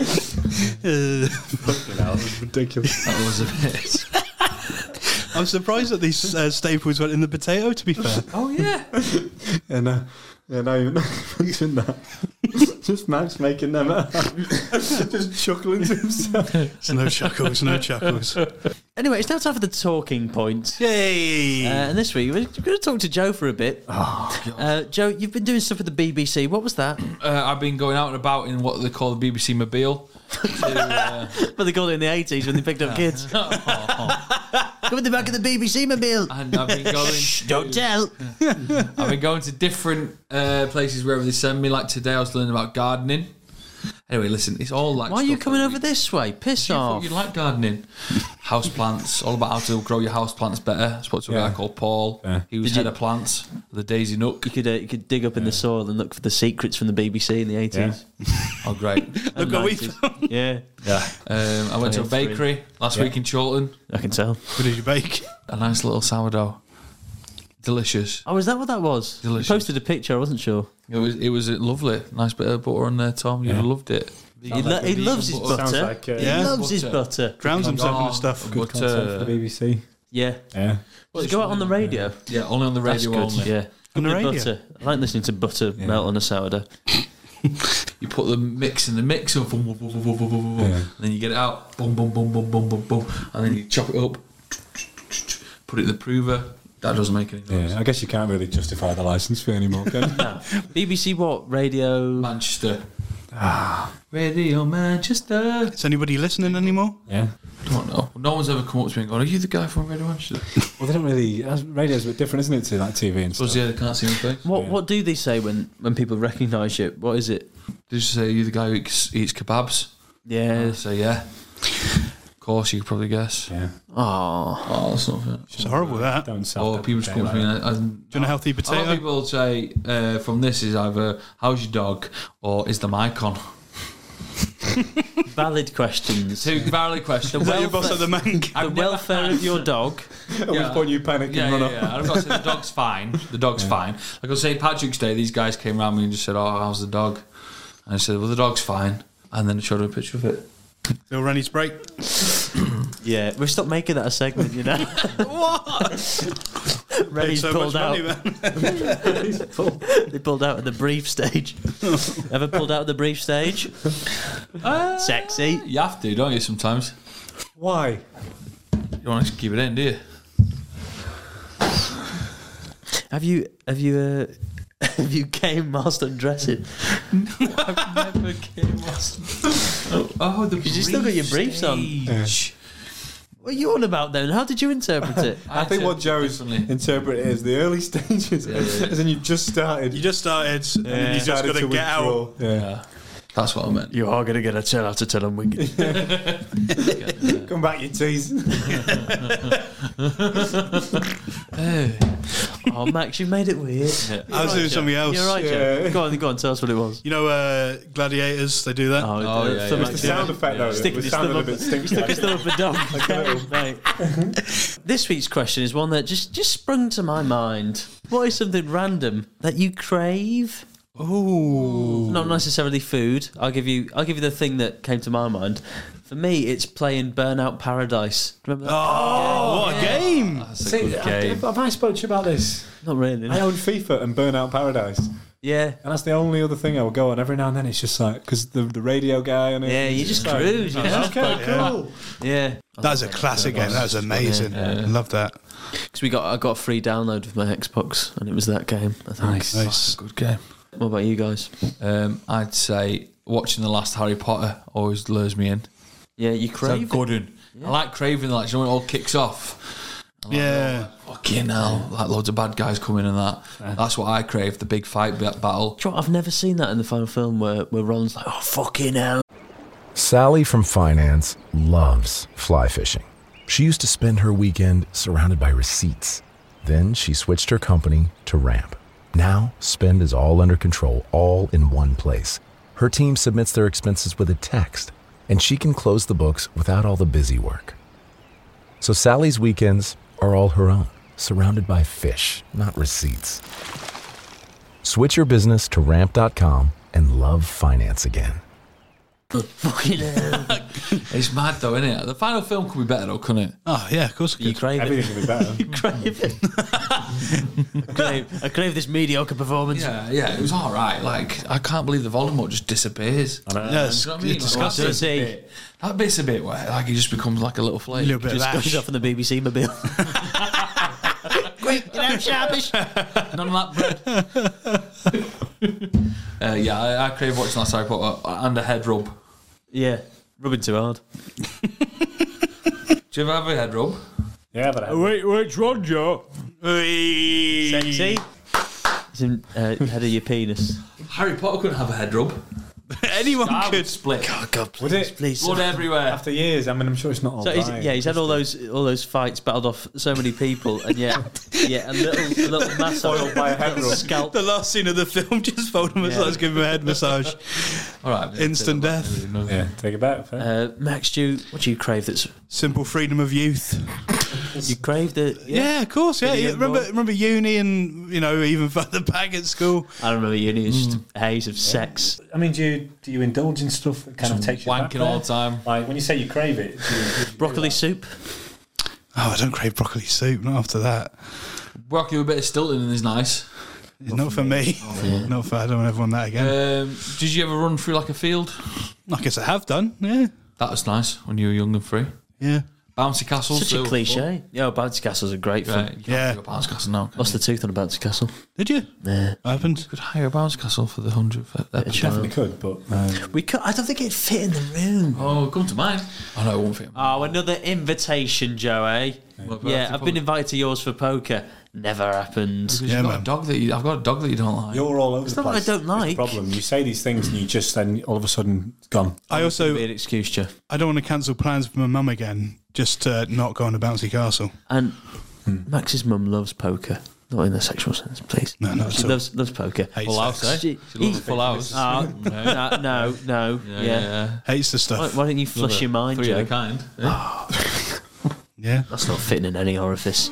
Fucking hell, that's ridiculous. That was a bit. I'm surprised that these staples went in the potato, to be fair. Oh, yeah. Yeah, not even mentioned that. Just Max making them up. Just chuckling to himself. No chuckles. Anyway, it's now time for the talking points. Yay! And this week, we're going to talk to Joe for a bit. Joe, you've been doing stuff with the BBC. What was that? I've been going out and about in what they call the BBC Mobile. But they called it in the 80s when they picked up kids. Come in the back of the BBC Mobile. And I've been going. Don't tell. I've been going to different places wherever they send me. Like today, I was learning about gardening. Anyway, listen, it's all like. Why are you stuff coming that over this way? Piss off. You like gardening, house plants, all about how to grow your house plants better. I spoke to a guy called Paul. Yeah. He was head of plants, the Daisy Nook. You could dig up in the soil and look for the secrets from the BBC in the 80s. Oh, great! Look what we've done. Yeah. I went to a bakery last week in Chorlton. I can tell. What did you bake? A nice little sourdough. Delicious. Oh, is that what that was? Delicious. You posted a picture. I wasn't sure. It was lovely. Nice bit of butter on there, Tom. You'd have loved it. He loves his butter. Like, he loves his butter. Drowns himself in the stuff. Good content for the BBC. Yeah. Does it go out on the radio? Yeah, only on the radio. That's good. Yeah. On the radio? Butter. I like listening to butter melt on a sourdough. You put the mix in the mixer, and then you get it out, boom, boom, boom, boom, boom, boom, boom, and then you chop it up, put it in the prover. That doesn't make any noise. Yeah, I guess you can't really justify the licence fee anymore, can you? No. BBC what? Radio... Manchester. Radio Manchester. Is anybody listening anymore? Yeah. I don't know. No one's ever come up to me and gone, are you the guy from Radio Manchester? Well, they don't really... Radio's a bit different, isn't it, to like TV and stuff? Yeah, they can't see my face. What do they say when people recognise you? What is it? They just say, are you the guy who eats kebabs? Yeah. I say, yeah. Of course, you could probably guess. Yeah. Oh, that's not fair. It's horrible, that. Don't sound Or people just come up to me and... Do you want a healthy A lot potato? of people say from this is either, how's your dog, or is the mic on? valid questions. Two valid questions. Is that your boss at the Mank? The welfare of your dog. At which point you panic and run off. Yeah. I've got to say the dog's fine. The dog's fine. Like on St. Patrick's Day, these guys came around me and just said, oh, how's the dog? And I said, well, the dog's fine. And then I showed them a picture of it. They'll run his break. Yeah, we've stopped making that a segment, you know. What? Rennie's so pulled much out. money, man. They pulled out at the brief stage. Ever pulled out at the brief stage? Sexy. You have to, don't you, sometimes? Why? You don't want to keep it in, do you? Have you game master dressing? I've never game master. Oh, the Because you still got your briefs on. What are you on about then? How did you interpret it? I think what Joe's interpreted is the early stages, as in you've just started. You just started, and then you just got to get out. Yeah. That's what I meant. You are going to get a 10 out of 10 on winging. Come back, you tease. Oh, Max, you've made it weird. I was doing something else. You're right, Joe. Go on, tell us what it was. You know, Gladiators, they do that? It's the sound effect, though. Stick his thumb up a dog. Right. This week's question is one that just sprung to my mind. What is something random that you crave? Ooh. Not necessarily food. I'll give you the thing that came to my mind. For me, it's playing Burnout Paradise. Remember that? Oh, what a game! That's a good game. Have I spoke to you about this? Not really. I own FIFA and Burnout Paradise. Yeah. And that's the only other thing I will go on. Every now and then it's just like, because the radio guy on it. Yeah, you just cruise. Okay, cool. Yeah. That's a classic game. That was amazing. I love that. Because I got a free download of my Xbox, and it was that game. I think. Nice. Nice. Good game. What about you guys? I'd say watching the last Harry Potter always lures me in. Yeah, you crave it. Good one. I like craving, like, you know, when it all kicks off. Yeah. Fucking hell, like loads of bad guys come in and that. That's what I crave, the big fight battle. Do you know what? I've never seen that in the final film where Ron's like, oh, fucking hell. Sally from finance loves fly fishing. She used to spend her weekend surrounded by receipts. Then she switched her company to Ramp. Now, spend is all under control, all in one place. Her team submits their expenses with a text, and she can close the books without all the busy work. So Sally's weekends are all her own, surrounded by fish, not receipts. Switch your business to Ramp.com and love finance again. Fucking hell. It's mad though, isn't it? The final film could be better though, couldn't it? Oh, yeah, of course it You could. crave Everything can be better. it. You crave it. I crave this mediocre performance. Yeah, it was all right. Like, I can't believe the Voldemort just disappears. Yeah, it's, Do you know what I mean? it's disgusting. Does he? That bit's a bit where, like, he just becomes like a little A flake. little bit of Just ash. goes off on the BBC mobile. Quick, get out, sharpish. None of that bread. I crave watching that Harry Potter and a head rub. Yeah, rubbing too hard. Do you ever have a head rub? Yeah, but Which one, Joe? Sexy. It's in head of your penis. Harry Potter couldn't have a head rub. Anyone could split. God, Would it? please. Blood everywhere. After years, I mean, I'm sure it's not all So right. he's had all those fights, battled off so many people, and yet a little massage by a head rub. scalp. The last scene of the film, just fold him massage, give him a head massage. All right, Instant death. Yeah, take it back. Max, what do you crave? That's simple freedom of youth. You craved it. Yeah, of course. Yeah, remember uni and even further back at school. I remember uni. It's just a haze of sex. I mean, do you indulge in stuff that kind of takes you back wanking all the time? Like when you say you crave it, do you broccoli soup. Oh, I don't crave broccoli soup. Not after that. Broccoli with a bit of Stilton is nice. It's not for me. Not for. I don't ever want that again. Did you ever run through like a field? I guess I have done. Yeah. That was nice when you were young and free. Yeah. Bouncy castles. Such a cliche. Yeah, bouncy castles are great fun. Yeah. Bouncy castle now. Lost the tooth on a bouncy castle. Did you? Yeah. What happened? You could hire a bouncy castle for the 100th episode. Definitely could, but We could. I don't think it'd fit in the room. Oh, come to mine. Oh no, it won't fit. Oh, another invitation, Joe. Yeah, I've been invited to yours for poker. Never happened. Because you've got a dog that I've got a dog that you don't like. You're all over It's the not place. that I don't like. It's the problem. You say these things and you just then all of a sudden it's gone. I also be an excuse, Joe. I don't want to cancel plans with my mum again. Just to not go on a bouncy castle. And Max's mum loves poker. Not in the sexual sense, please. No, not she at all. loves poker. Hates Full house, eh? She loves a full house. No. Yeah. Hates the stuff. Why don't you flush your mind, Three Joe? of the kind. Yeah. That's not fitting in any orifice.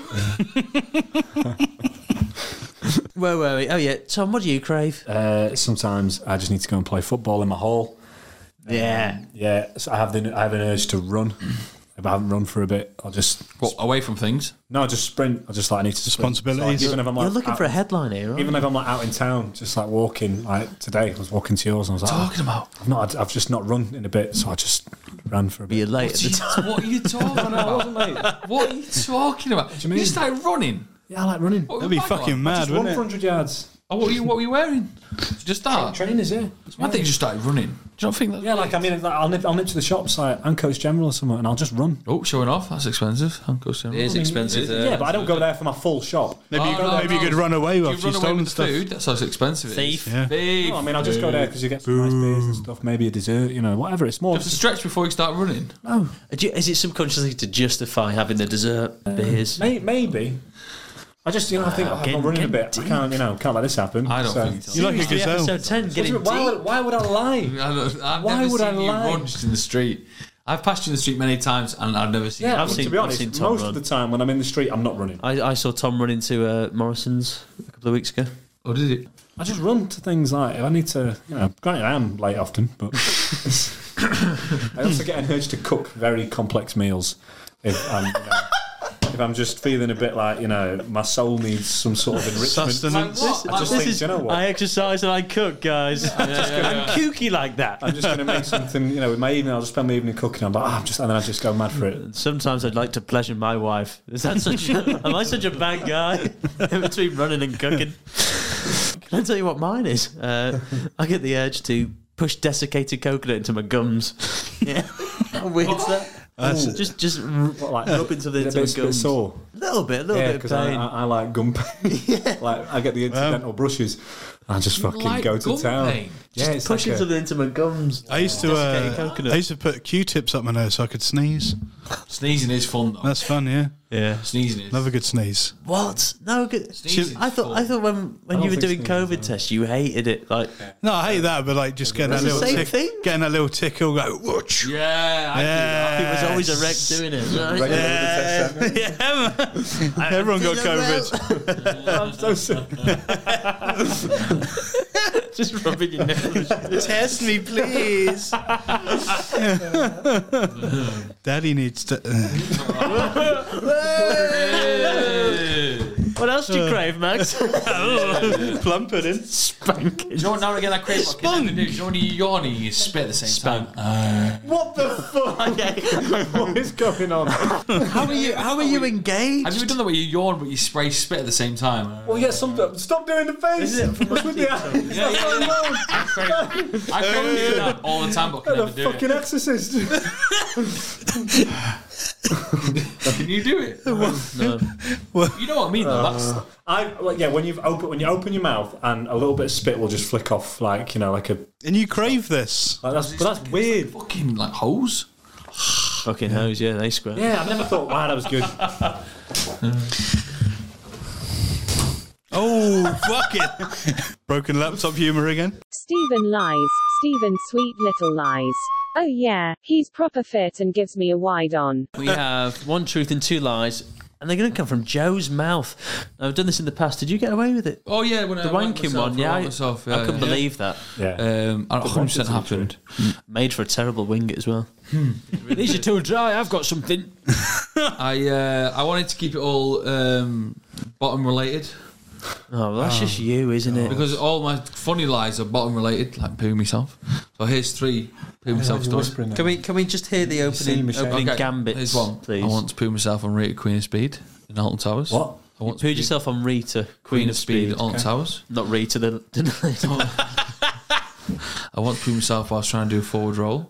Where were we? Oh yeah, Tom. What do you crave? Sometimes I just need to go and play football in my hall. Yeah. Yeah. So I have an urge to run. If I haven't run for a bit, I'll just away from things. No, I just sprint. I just I need to sprint. Responsibilities. So, even if I'm You're looking for a headline here, right? Even if I'm out in town, just walking. Like today, I was walking to yours, and I was like, Talking about? I've just not run in a bit, so I just ran for a bit. You're late at the time. What are you talking about? I wasn't late. What are you talking about? What do you mean? You started running. Yeah, I like running. What That'd be was that fucking like? mad, Just run wouldn't for it? 100 yards. Oh, what were you wearing? Just start. Trainers, yeah. It's mad that you just started running. Do you not think that? Yeah, I'll nip to the shops, and Coach General or something, and I'll just run. Oh, showing off. That's expensive. It is expensive. Yeah, but I don't go there for my full shop. Maybe you could run away You after run you've away stolen with stuff. food. That's how expensive it is. Thief. Yeah. Thief. No, I mean, I'll just go there because you get some nice beers and stuff, maybe a dessert, whatever. It's more. Just a stretch before you start running. No, Is it subconsciously to justify having the dessert beers? maybe. I just, I think I'm running a bit. I can't let this happen. I don't think so. You like a Seriously, gazelle. episode 10, getting deep. Why would I lie? I've Why never would I seen you lie? run just in the street. I've passed you in the street many times and I've never seen you. I've but seen- to be I've honest, seen Tom most run. of the time when I'm in the street, I'm not running. I saw Tom run into Morrison's a couple of weeks ago. Oh, did it? I just run to things like if I need to. Granted, I am late often, but I also get an urge to cook very complex meals if I'm just feeling a bit like my soul needs some sort of enrichment. Sustenance. I just think, you know what? I exercise and I cook, guys. I'm kooky like that. I'm just going to make something, with my evening. I'll just spend my evening cooking. I'm like, and then I just go mad for it. Sometimes I'd like to pleasure my wife. Is that am I such a bad guy in between running and cooking? Can I tell you what mine is? I get the urge to push desiccated coconut into my gums. Yeah, how weird's that? Just rub into the into my bit gums. sore. A little bit of Because pain. I like gum pain. I get the incidental brushes. I just fucking like go to gum town. pain? Yeah, Just it's pushing like something into my gums. I used Desiccated coconut. to put Q-tips up my nose so I could sneeze. Sneezing is fun though. That's fun, yeah. Yeah. Sneezing is. Love a good sneeze. What? No, good. Sneezing I is thought fun. when you were think doing sneezing COVID tests, you hated it. Like, No, I hate that, but just getting that That's the little same thing. getting that little tickle, go whoosh. Yeah, he was always a wreck doing it. Right? Yeah, man. Everyone got COVID. I'm so sick. Just rubbing your nose. Test me, please. Daddy needs to. What else do you crave, Max? Plum pudding. Spanking. Do you know what now again I crave what I can never do? Do you know when you yawn and you spit at the same time? What the fuck? What is going on? How are you engaged? Have you ever done that where you yawn but you spray spit at the same time? Well, yeah, stop doing the face. What's with the eyes? Yeah. I crave doing that all the time but can The never do fucking it. exorcist. Can you do it? No. You know what I mean, though. That's when you open your mouth and a little bit of spit will just flick off, like a. And you crave this. Like that's weird. fucking like hose. Fucking hose, yeah, they squirt. Yeah, I've never thought. Wow, that was good. Oh, fuck it. Broken laptop humour again. Stephen lies. Stephen sweet little lies. Oh yeah, he's proper fit and gives me a wide on. We have one truth and two lies, and they're going to come from Joe's mouth. Now, I've done this in the past. Did you get away with it? Oh yeah, when the I wanking one. Yeah, I couldn't believe that. Yeah, 100% happened. Made for a terrible wing as well. These are too dry. I've got something. I wanted to keep it all bottom related. Oh, well, that's just you, isn't it? Because all my funny lies are bottom related, like pooing myself. So here's 3 poo myself stories. Can we just hear the opening gambits, Here's one. please? I want to poo myself on Rita, Queen of Speed in Alton Towers. What? I want You pooed yourself on Rita, Queen of Speed. Alton Towers. Not Rita, the I want to poo myself while I was trying to do a forward roll.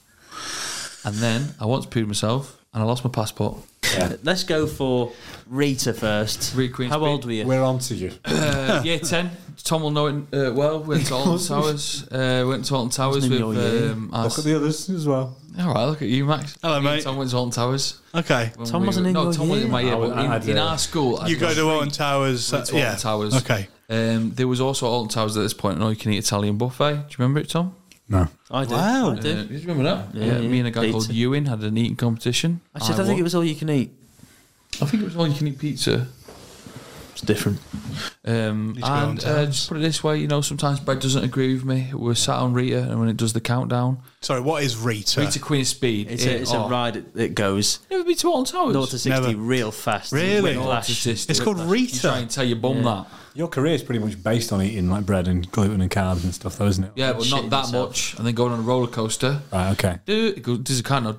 And then I want to poo myself and I lost my passport. Yeah. Let's go for Rita first. Rita, Queen of How Speed. old were you? We're on to you. Year 10. Tom will know it well. Went to Alton Towers. Went to Alton Towers with... Look at the others as well. All right, look at you, Max. Hello, mate. Tom went to Alton Towers. Okay. Tom wasn't in your Tom was year? in my year, but in our school... You go to Alton Towers. Went to Alton Towers. Okay. There was also Alton Towers at this point, an all-you-can-eat Italian buffet. Do you remember it, Tom? No. I do. Wow. I do. Do you remember that? Yeah, Me and a guy pizza. called Ewan had an eating competition. Actually, I don't think it was all you can eat. I think it was all-you-can-eat pizza. It's different. Just put it this way, sometimes bread doesn't agree with me. We're sat on Rita, and when it does the countdown... Sorry, what is Rita? Rita, Queen of Speed. It's a ride that goes... Never been to Alton Towers? 0 to 60 Never. real fast. Really? Whiplash. It's called Rita. You try and tell your bum that. Your career is pretty much based on eating like bread and gluten and carbs and stuff, though, isn't it? Yeah, but not that much. And then going on a roller coaster. Right, okay. It goes, does a countdown.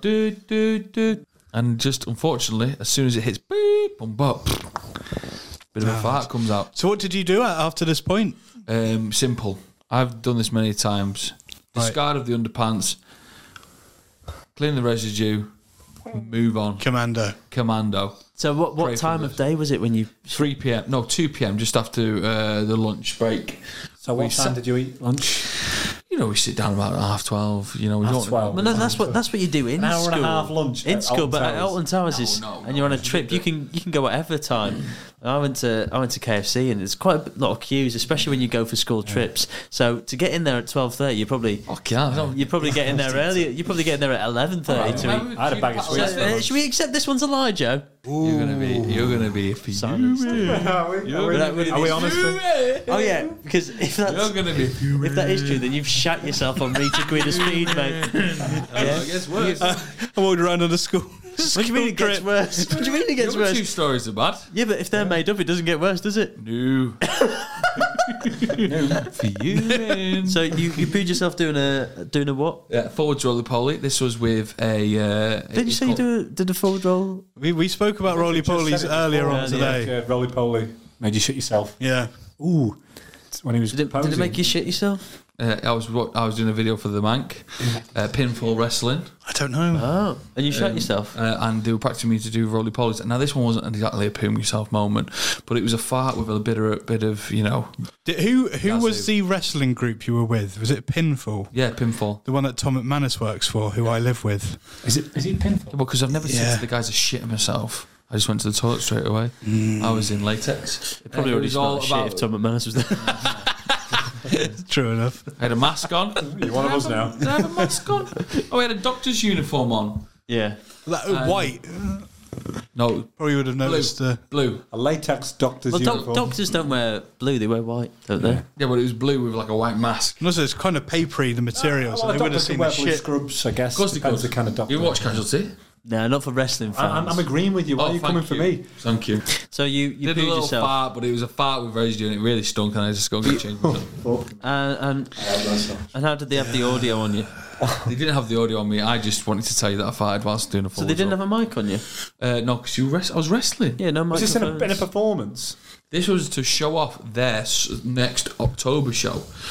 And just, unfortunately, as soon as it hits beep, bum, bop, bit of a fart comes out. So what did you do after this point? Simple. I've done this many times. Discard of the underpants, clean the residue, move on. Commando. So what time of day was it when you... 3 p.m. No, 2 p.m. just after the lunch break. So what time did you eat lunch? We sit down about 12:30. We don't. 12. Well, no, that's what you do in An hour school. and a half lunch in at school, Alton but at Towers. Alton Towers and you're on a trip. You can go whatever time. I went to KFC and there's quite a lot of queues, especially when you go for school trips. So to get in there at 12:30, you probably get in there earlier. You probably get in there at 11:30 to eat. I had a bag of sweets. Should we accept this one's a lie, Joe? You're gonna be Silence. Are we honest? Oh yeah, because if You're gonna be. if that is true, then you've shat yourself on Rita Queen of Speed, mate. It gets worse. I walked around on a school. What do you mean it gets worse? What do you mean it gets The other worse? 2 stories are bad. Yeah, but if they're made up, it doesn't get worse, does it? No. For you, man. So you pooed yourself doing a what? Yeah, forward roly-poly. This was with a... Did you say you did a forward roll? We spoke about roly-polies earlier on today. Roly-poly made you shit yourself. Yeah. Ooh. When he was Did it make you shit yourself? I was doing a video for the Mank, pinfall wrestling. I don't know. Oh, and you shot yourself? And they were practicing me to do roly-polies. Now, this one wasn't exactly a poo yourself moment, but it was a fart with a bit of Who was the wrestling group you were with? Was it Pinfall? Yeah, Pinfall. The one that Tom McManus works for, who I live with. Is he Pinfall? Yeah, because I've never said to the guys to shit myself. I just went to the toilet straight away. I was in latex. It probably already smelled shit if Tom McManus was there. True enough. I had a mask on. You're one of us now. Did I have a mask on? Oh, I had a doctor's uniform on. Yeah. White. No. Probably would have noticed. Blue. A latex doctor's uniform. Doctors don't wear blue, they wear white, don't they? Yeah, but it was blue with like a white mask. And also, it's kind of papery, the material, so they would have seen the shit. Scrubs, I guess. Of course they Depends could. the kind of doctor. You watch Casualty? No, not for wrestling fans. I'm agreeing with you. Why are you coming for me? Thank you. So you Did a pooed little yourself. fart, but it was a fart with residue and it really stunk, and I just go and get changed. And how did they have the audio on you? They didn't have the audio on me. I just wanted to tell you that I farted whilst doing a full. So they didn't have a mic on you? No, because I was wrestling. Yeah, no Was this microphones. in a performance? This was to show off their next October show.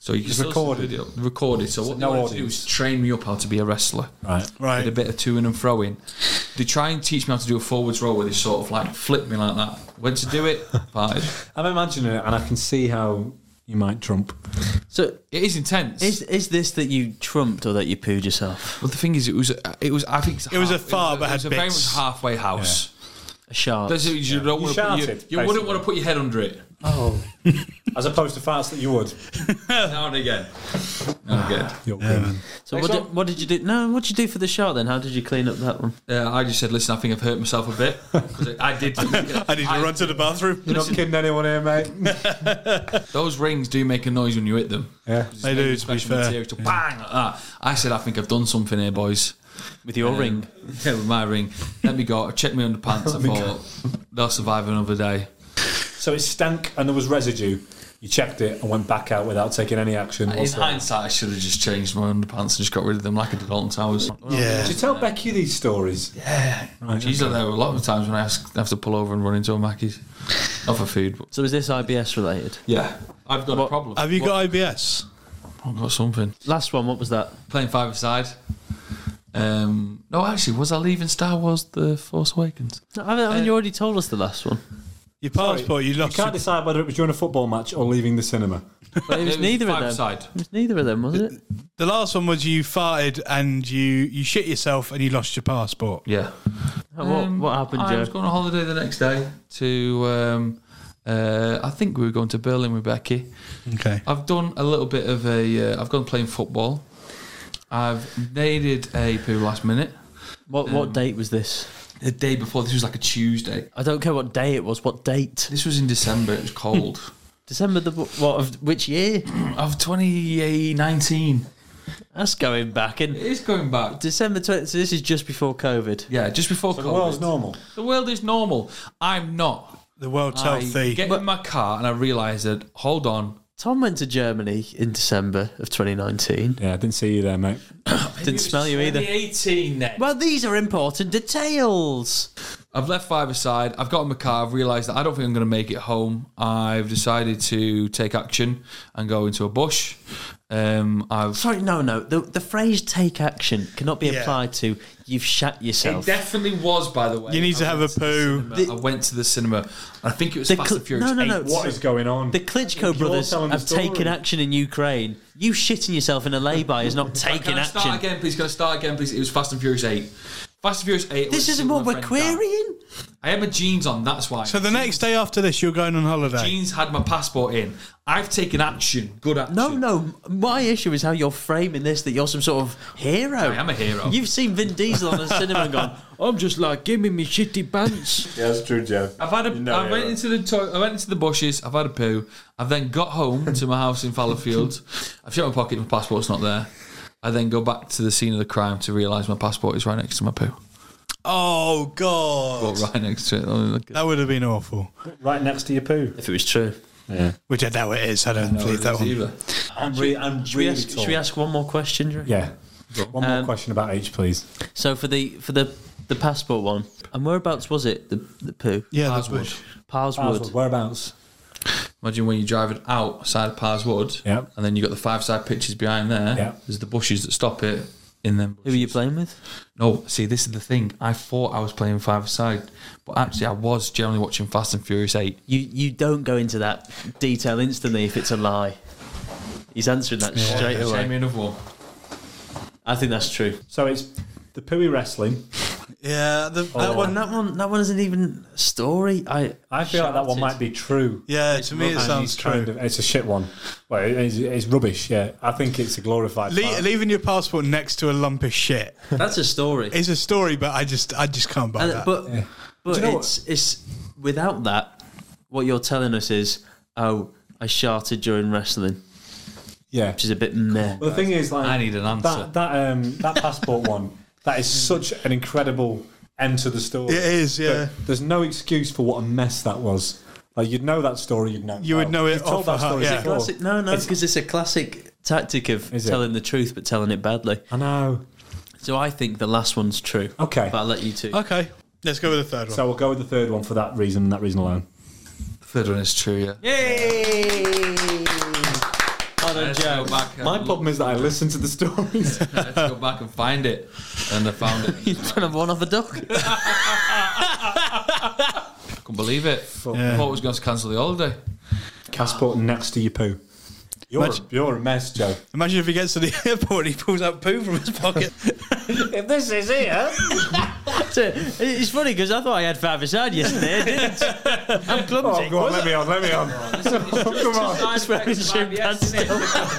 So you can still recorded. see the video. Recorded. So what they wanted to do was train me up how to be a wrestler. Right. Did a bit of toing and throwing. They try and teach me how to do a forwards roll where they sort of like flip me like that. Went to do it, parted. I'm imagining it, and I can see how you might trump. So it is intense. Is this that you trumped or that you pooed yourself? Well, the thing is, it was. I think it was a fart, but it was had a very bits. much halfway house. A shart. You don't want to put you wouldn't want to put your head under it. Oh, as opposed to farts that you would. Now and again. So what did you do? No, what did you do for the shot then? How did you clean up that one? I just said, listen, I think I've hurt myself a bit. I did. I need to run to the bathroom. You're not kidding anyone here, mate. Those rings do make a noise when you hit them. Yeah, they do. To be fair, to bang like that. I said, I think I've done something here, boys. With your ring? Yeah, with my ring. Let me go. I checked my underpants. I thought they'll survive another day. So it stank and there was residue. You checked it and went back out without taking any action. In hindsight, I should have just changed my underpants and just got rid of them like I did Alton Towers. Yeah. Did you tell Becky these stories? Yeah. Right, She's there a lot of times when I have to pull over and run into a Mackey's. Not for food. But. So is this IBS related? Yeah. I've got a problem. Have you got IBS? I've got something. Last one, what was that? Playing five-a-side. No, actually, was I leaving Star Wars The Force Awakens? No, I mean, you already told us the last one. Your passport, you lost. You can't decide whether it was during a football match or leaving the cinema. But it was neither of them. Five-a-side. It was neither of them, was it? The last one was you farted and you shit yourself and you lost your passport. Yeah. What happened, Joe? I was going on holiday the next day to... I think we were going to Berlin with Becky. Okay. I've done a little bit of I've gone playing football. I've needed a poo last minute. What date was this? The day before. This was like a Tuesday. I don't care what day it was. What date? This was in December. It was cold. December of which year? Of 2019. That's going back. And it is going back. December 20. So this is just before COVID. Yeah, just before COVID. The world's normal. The world is normal. I'm not. The world's healthy. I get in my car and I realise that, hold on. Tom went to Germany in December of 2019. Yeah, I didn't see you there, mate. Didn't smell you either. 2018 then. Well, these are important details. I've left five-a-side. I've got in my car. I've realised that I don't think I'm going to make it home. I've decided to take action and go into a bush. Sorry, no. The phrase "take action" cannot be applied to "you've shat yourself." It definitely was, by the way. You need to have a poo. I went to the cinema. I think it was Fast and Furious 8. What is going on? The Klitschko brothers have taken action in Ukraine. You shitting yourself in a lay-by is not taking action. Can I start again, please? It was Fast and Furious 8. Fast and Furious 8. This isn't what we're querying. I had my jeans on, that's why. So the next day after this, you're going on holiday. Jeans had my passport in. I've taken action. Good action. No. My issue is how you're framing this, that you're some sort of hero. I am a hero. You've seen Vin Diesel on the cinema and gone, I'm just like, give me my shitty pants. Yeah, that's true, Joe. I went into the bushes. I've had a poo. I've then got home to my house in Fallowfield. I've shut my pocket. My passport's not there. I then go back to the scene of the crime to realise my passport is right next to my poo. Oh, God. Right next to it. That would have been awful. Right next to your poo. If it was true. Yeah. Which I doubt it is. I don't believe that one. Either. Should we ask one more question, Drew? Yeah. One more question about H, please. So for the passport one, and whereabouts was it? The poo? Yeah, the bush. Parswood. Whereabouts? Imagine when you're driving outside of Parswood, yeah, and then you've got the five-side pitches behind there. Yeah. There's the bushes that stop it in them bushes. Who were you playing with? No, see, this is the thing. I thought I was playing five-a-side, but actually I was generally watching Fast and Furious 8. You don't go into that detail instantly if it's a lie. He's answering that straight away. Shame me another one. I think that's true. So it's the pooey wrestling. Yeah, that one isn't even a story. I feel like that one might be true. Yeah, to me it sounds true. It's a shit one. Well, it's rubbish. Yeah, I think it's a glorified. Leaving your passport next to a lump of shit. That's a story. It's a story, but I just can't buy that. But it's without that. What you're telling us is, I sharted during wrestling. Yeah, which is a bit meh. Well, the thing is, like, I need an answer. That passport one. That is such an incredible end to the story. It is, yeah. But there's no excuse for what a mess that was. Like, you'd know that story, you'd know. You would know it You've told off that story yeah. before. No, because it's a classic tactic of telling the truth but telling it badly. I know. So I think the last one's true. Okay. But I'll let you two. Okay. Let's go with the third one. So we'll go with the third one for that reason alone. The third one is true, yeah. Yay! Oh, done, Joe. My problem is that I listen to the stories. I had to go back and find it, and I found it. You're trying to one off a duck. I couldn't believe it. I thought I was going to cancel the holiday. Passport next to your poo. You're a mess, Joe. Imagine if he gets to the airport and he pulls out poo from his pocket. If this is here. It's funny because I thought I had five-a-side yesterday. I didn't. I'm clumsy. Oh, go on, let me on. Come on. Just wearing shin pants still.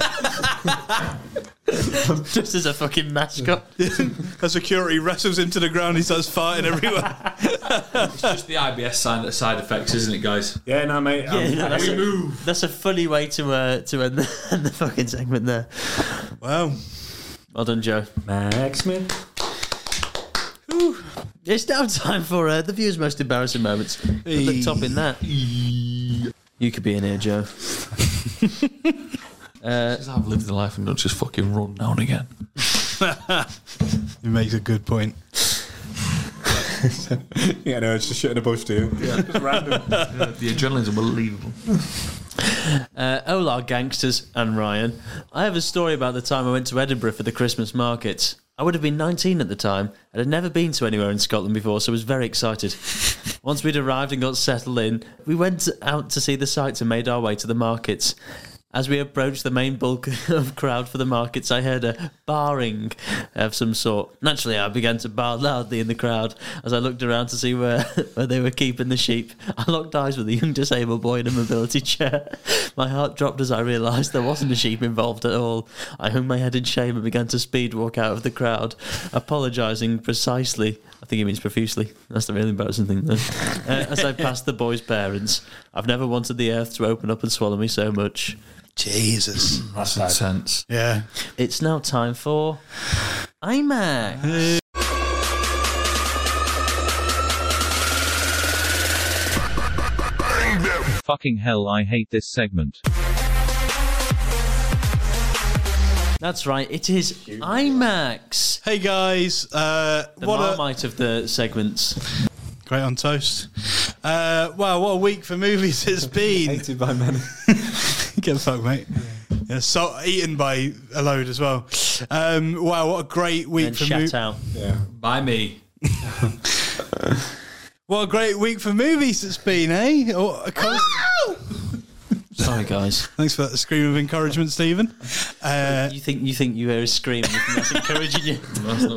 Just as a fucking mascot. As security wrestles into the ground, he starts farting everywhere. It's just the IBS side effects, isn't it, guys? Yeah, no, mate. That's a funny way to end the fucking segment there. Wow. Well done, Joe. Max Smith. It's now time for the viewers' most embarrassing moments. Put the top in that. You could be in here, Joe. I've lived the life and not just fucking run now and again. He makes a good point. Yeah, no, it's just shit in a bush, do you? Yeah, just random. The adrenaline's unbelievable. Hola, gangsters and Ryan. I have a story about the time I went to Edinburgh for the Christmas markets. I would have been 19 at the time and had never been to anywhere in Scotland before, so I was very excited. Once we'd arrived and got settled in, we went out to see the sights and made our way to the markets. As we approached the main bulk of crowd for the markets, I heard a barring of some sort. Naturally, I began to bar loudly in the crowd as I looked around to see where they were keeping the sheep. I locked eyes with a young disabled boy in a mobility chair. My heart dropped as I realised there wasn't a sheep involved at all. I hung my head in shame and began to speed walk out of the crowd, apologising precisely. I think he means profusely. That's the really embarrassing thing, though. As I passed the boy's parents. I've never wanted the earth to open up and swallow me so much. Jesus. That's intense. Yeah. It's now time for IMAX. Fucking hell, I hate this segment. That's right, it is IMAX. Hey guys, The Marmite of the segments. Great on toast. Wow, what a week for movies it's been. Hated by many. Get the fuck, mate. Yeah, eaten by a load as well. Wow, what a great week And for shout movies. out. Yeah. By me. What a great week for movies it's been, eh? Sorry, guys. Thanks for that scream of encouragement, Stephen. You think you hear a scream? You think that's encouraging you? That's not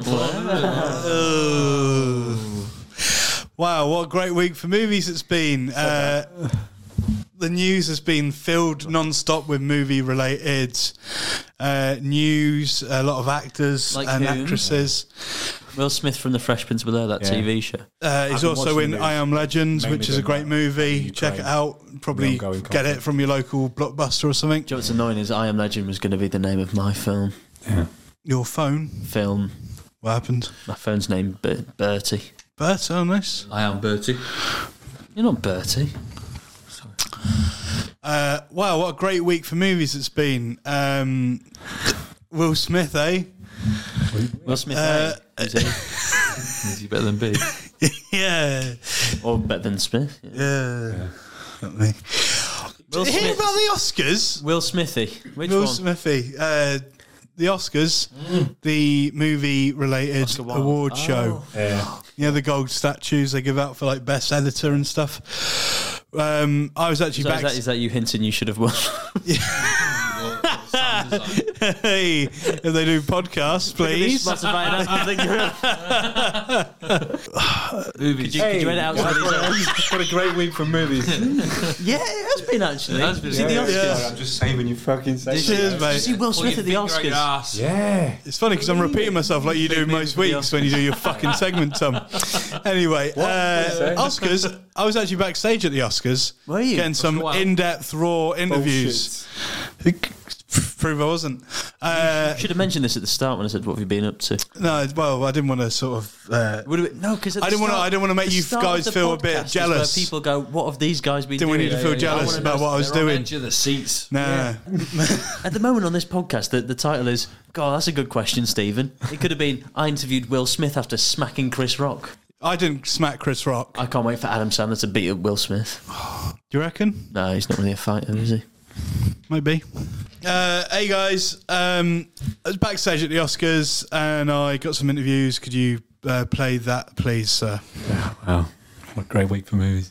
Wow, what a great week for movies it's been. The news has been filled non-stop with movie-related news, a lot of actors Like and whom? actresses. Will Smith from The Fresh Prince of Bel-Air, that Yeah. TV show. He's been also watching in the news. I Am Legend, Mainly which is a been great that. movie. Ukraine. Check it out. Probably The ongoing get it conflict. from your local Blockbuster or something. Do you know what's annoying is I Am Legend was going to be the name of my film. Yeah. Your phone. Film. What happened? My phone's named Bertie. Bert, oh nice. I am Bertie. You're not Bertie. Wow, what a great week for movies it's been. Will Smith, eh? Will Smith, eh? Who's he? Is he better than B? Yeah. Or better than Smith. Yeah. Not me. Will Did you hear Smith. about the Oscars? Will Smithy. Which Will one? Smithy. The Oscars, the movie-related Oscar Wilde. award show. Yeah. You know, the gold statues they give out for like best editor and stuff. I was actually So back. is that you hinting you should have won? Hey, if they do podcasts, please. Could you edit out some of these? What a great week for movies. Yeah, it has been actually. It has been. See the Yeah, Oscars? yeah. I'm just saving you fucking seconds. Cheers, Did you mate. see Will Smith at the Oscars? Yeah. It's funny because I'm repeating myself like you do most weeks when you do your fucking segment, Tom. Anyway, Oscars. I was actually backstage at the Oscars. Were you? Getting some in-depth, raw interviews. Prove I wasn't. Should have mentioned this at the start when I said, "What have you been up to?" No, well, I didn't want to sort of. Would have been, no, because I didn't want to make you guys feel a bit jealous. Where people go, "What have these guys been Didn't want doing?" you to feel jealous about what I was doing. Edge of the seats. Nah. At the moment on this podcast, the title is, "God, that's a good question, Stephen." It could have been, "I interviewed Will Smith after smacking Chris Rock." I didn't smack Chris Rock. I can't wait for Adam Sandler to beat up Will Smith. Do you reckon? No, he's not really a fighter, is he? Might be. Hey guys, I was backstage at the Oscars and I got some interviews. Could you play that, please, sir? Yeah, wow. What a great week for movies.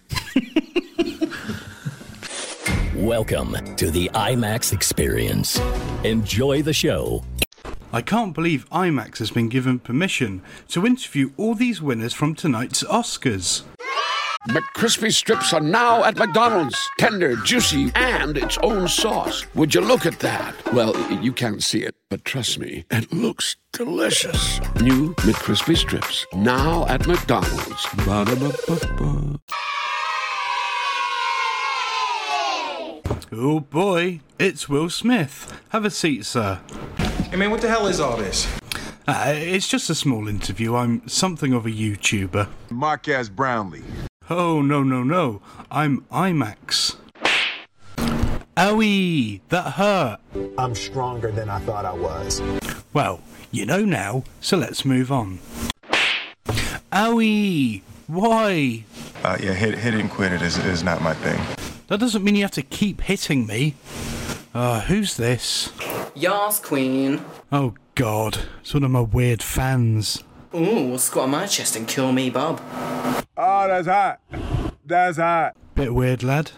Welcome to the IMAX experience. Enjoy the show. I can't believe IMAX has been given permission to interview all these winners from tonight's Oscars. McCrispy strips are now at McDonald's. Tender, juicy, and its own sauce. Would you look at that? Well, you can't see it, but trust me, it looks delicious. New McCrispy strips, now at McDonald's. Ba-da-ba-ba-ba. Oh boy, it's Will Smith. Have a seat, sir. Hey man, what the hell is all this? It's just a small interview. I'm something of a YouTuber. Marquez Brownlee. Oh, no. I'm IMAX. Owie, that hurt. I'm stronger than I thought I was. Well, you know now, so let's move on. Owie, why? Yeah, hit it and quit it is not my thing. That doesn't mean you have to keep hitting me. Who's this? Yas, Queen. Oh, God. It's one of my weird fans. Ooh, squat on my chest and kill me, Bob. Oh, that's hot. That's hot. Bit weird, lad.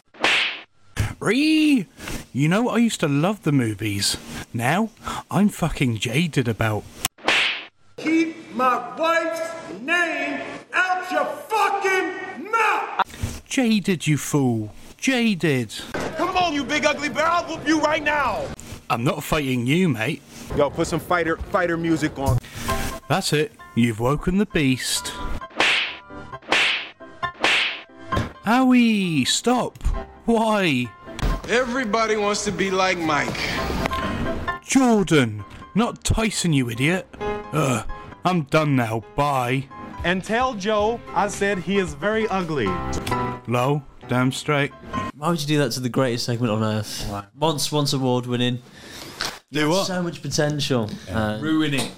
You know what? I used to love the movies. Now, I'm fucking jaded about. Keep my wife's name out your fucking mouth! Jaded, you fool. Jaded. Come on, you big ugly bear. I'll whoop you right now. I'm not fighting you, mate. Yo, put some fighter music on. That's it. You've woken the beast. Owie, stop. Why? Everybody wants to be like Mike. Jordan, not Tyson, you idiot. I'm done now. Bye. And tell Joe I said he is very ugly. Low, damn straight. Why would you do that to the greatest segment on earth? Once award winning. Do what? So much potential. Yeah. Ruin it.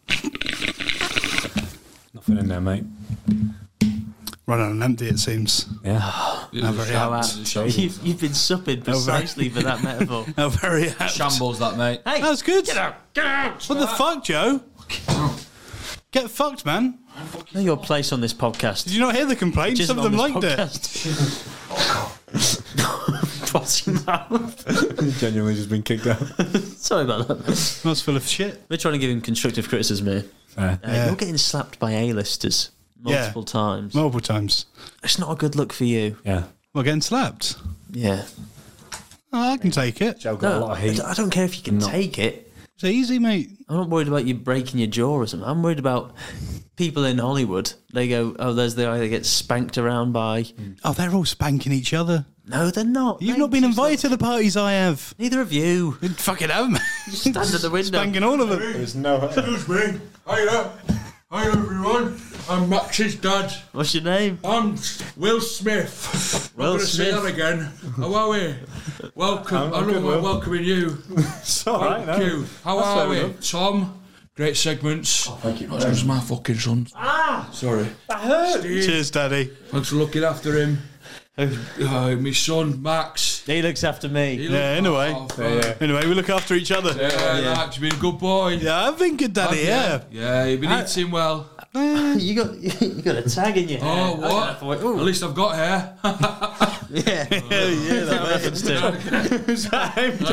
Nothing in there, mate. Run on empty, it seems. Yeah. Very apt. You've been supping precisely for that metaphor. How very apt. Shambles, that, mate. Hey, that was good. Get out! What the fuck, Joe? Get fucked, man. Know your place on this podcast. Did you not hear the complaints? Some of them liked it. What's your mouth? Genuinely just been kicked out. Sorry about that. That's full of shit. We're trying to give him constructive criticism here. You're getting slapped by A-listers multiple times. Multiple times. It's not a good look for you. Yeah. Well, getting slapped? Yeah. Oh, I can take it. Joe got a lot of heat. I don't care if you can take it. It's easy, mate. I'm not worried about you breaking your jaw or something. I'm worried about people in Hollywood. They go, oh, there's the guy that gets spanked around by. Oh, they're all spanking each other. No, they're not. You've not been invited to the parties I have. Neither of you. Fucking have, man. You stand at the window. Spanking all of them. There's no... Excuse me. Hiya. Hi, everyone. I'm Max's dad. What's your name? I'm Will Smith. Will I'm going to say Smith. that again. How are we? Welcome. I know we're welcoming you. It's all right, Thank you. How That's are fair we? enough. Tom, great segments. Thank you. That was my fucking son. Sorry. That hurt. Steve, Cheers, Daddy. thanks for looking after him. My son, Max. He looks after me. Anyway. Anyway, we look after each other. Yeah, Max, you've been a good boy. Yeah, I've been good, Daddy, yeah. Yeah, you've been eating well. You got a tag in your hair. Oh, what? At least I've got hair. Yeah. That reference to. Who's that?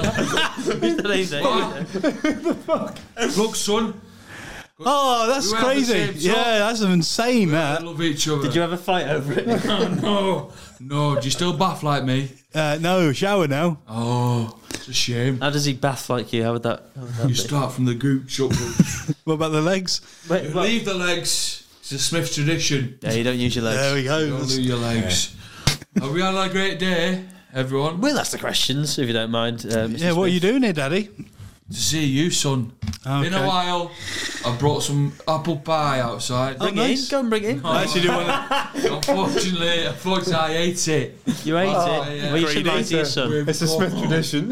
Look, son. Oh, that's We have the crazy. same top. Yeah, that's insane, I that. love each other. Did you have a fight over it? No. Do you still bath like me? No, shower now. Oh, it's a shame. How does he bath like you? How would that You be? start from the gooch upwards. What about the legs? Wait, what? Leave the legs. It's a Smith tradition. Yeah, you don't use your legs. There we go. Don't leave your legs. Have we had a great day, everyone? We'll ask the questions, if you don't mind. Mr. Yeah, what are you Smith. doing here, Daddy? To see you, son. Okay. In a while, I brought some apple pie outside. Bring nice. it in. Go and bring it in. I actually do want to. Unfortunately, I ate it. You ate it. yeah. Well, you should lie to your son. It's a Smith tradition.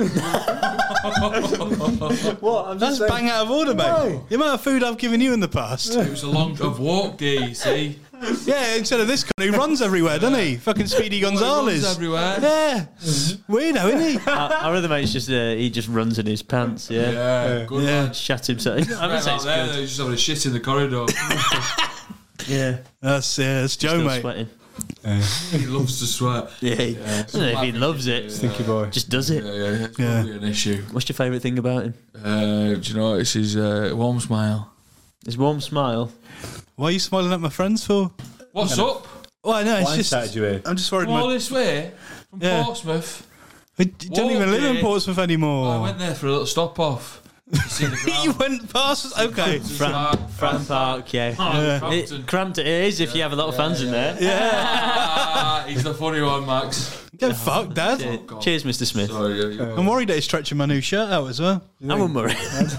What? That's bang out of order, mate. The amount of food I've given you in the past. It was a long. I've walked here, you see. Yeah, instead of this guy who runs everywhere, doesn't he? Fucking Speedy Gonzales. Runs everywhere. Yeah. Weirdo, isn't he? Our other mate's just he just runs in his pants. Yeah, good man. Shat himself. I would say it's there, good. he's just having a shit in the corridor. Yeah, that's Joe, Still mate. Sweating. He loves to sweat. Yeah, I don't know if he loves it. Stinky boy. Just does it. Yeah, it's probably an issue. What's your favourite thing about him? Do you know it's his warm smile? His warm smile. Why are you smiling at my friends for? What's up? Well, I know, it's Blindsided just. you here. I'm just worried. All this way from Portsmouth. I don't even live in Portsmouth anymore. I went there for a little stop off. You went past. Okay. Fratton Park, yeah. Cramped it is if you have a lot of fans in there. Yeah. He's the funny one, Max. Get fucked, Dad. Cheers, Mr. Smith. Sorry, I'm worried that he's stretching my new shirt out as well. I wouldn't worry.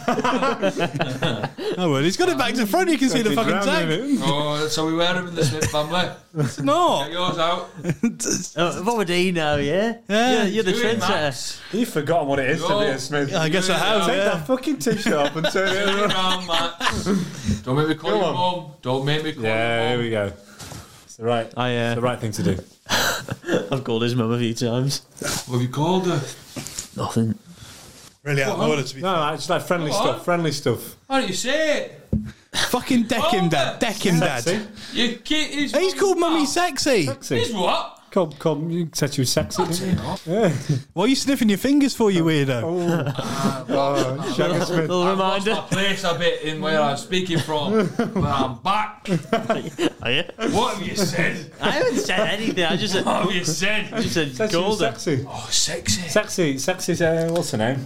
I would. He's got it back to front. You can see the fucking tag. Oh, so we wear him in the Smith family. It's not. Get yours out. What would he know, yeah? You're the trendsetter. You've forgotten what it is to be a Smith. Yeah, I guess I have. Take that fucking t-shirt up and turn it around. Don't make me call you mum. Don't make me call you mum. Yeah, here we go. It's the right thing to do. I've called his mum a few times. What have you called her? Nothing. Really out of order to be. No, it's like friendly stuff. Friendly stuff. Why don't you say it? Fucking deck him, Dad. Deck him, Dad. Your kid is. He's called Mummy Sexy. He's what? You said you were sexy, didn't you? Yeah. What are you sniffing your fingers for, you weirdo? Shaggy Smith. Little reminder. I've lost my place a bit in where I'm speaking from, but I'm back. Are you? What have you said? I haven't said anything. I just said. What have you said? I just said Said she was golden. sexy. Oh, sexy. Sexy's what's her name?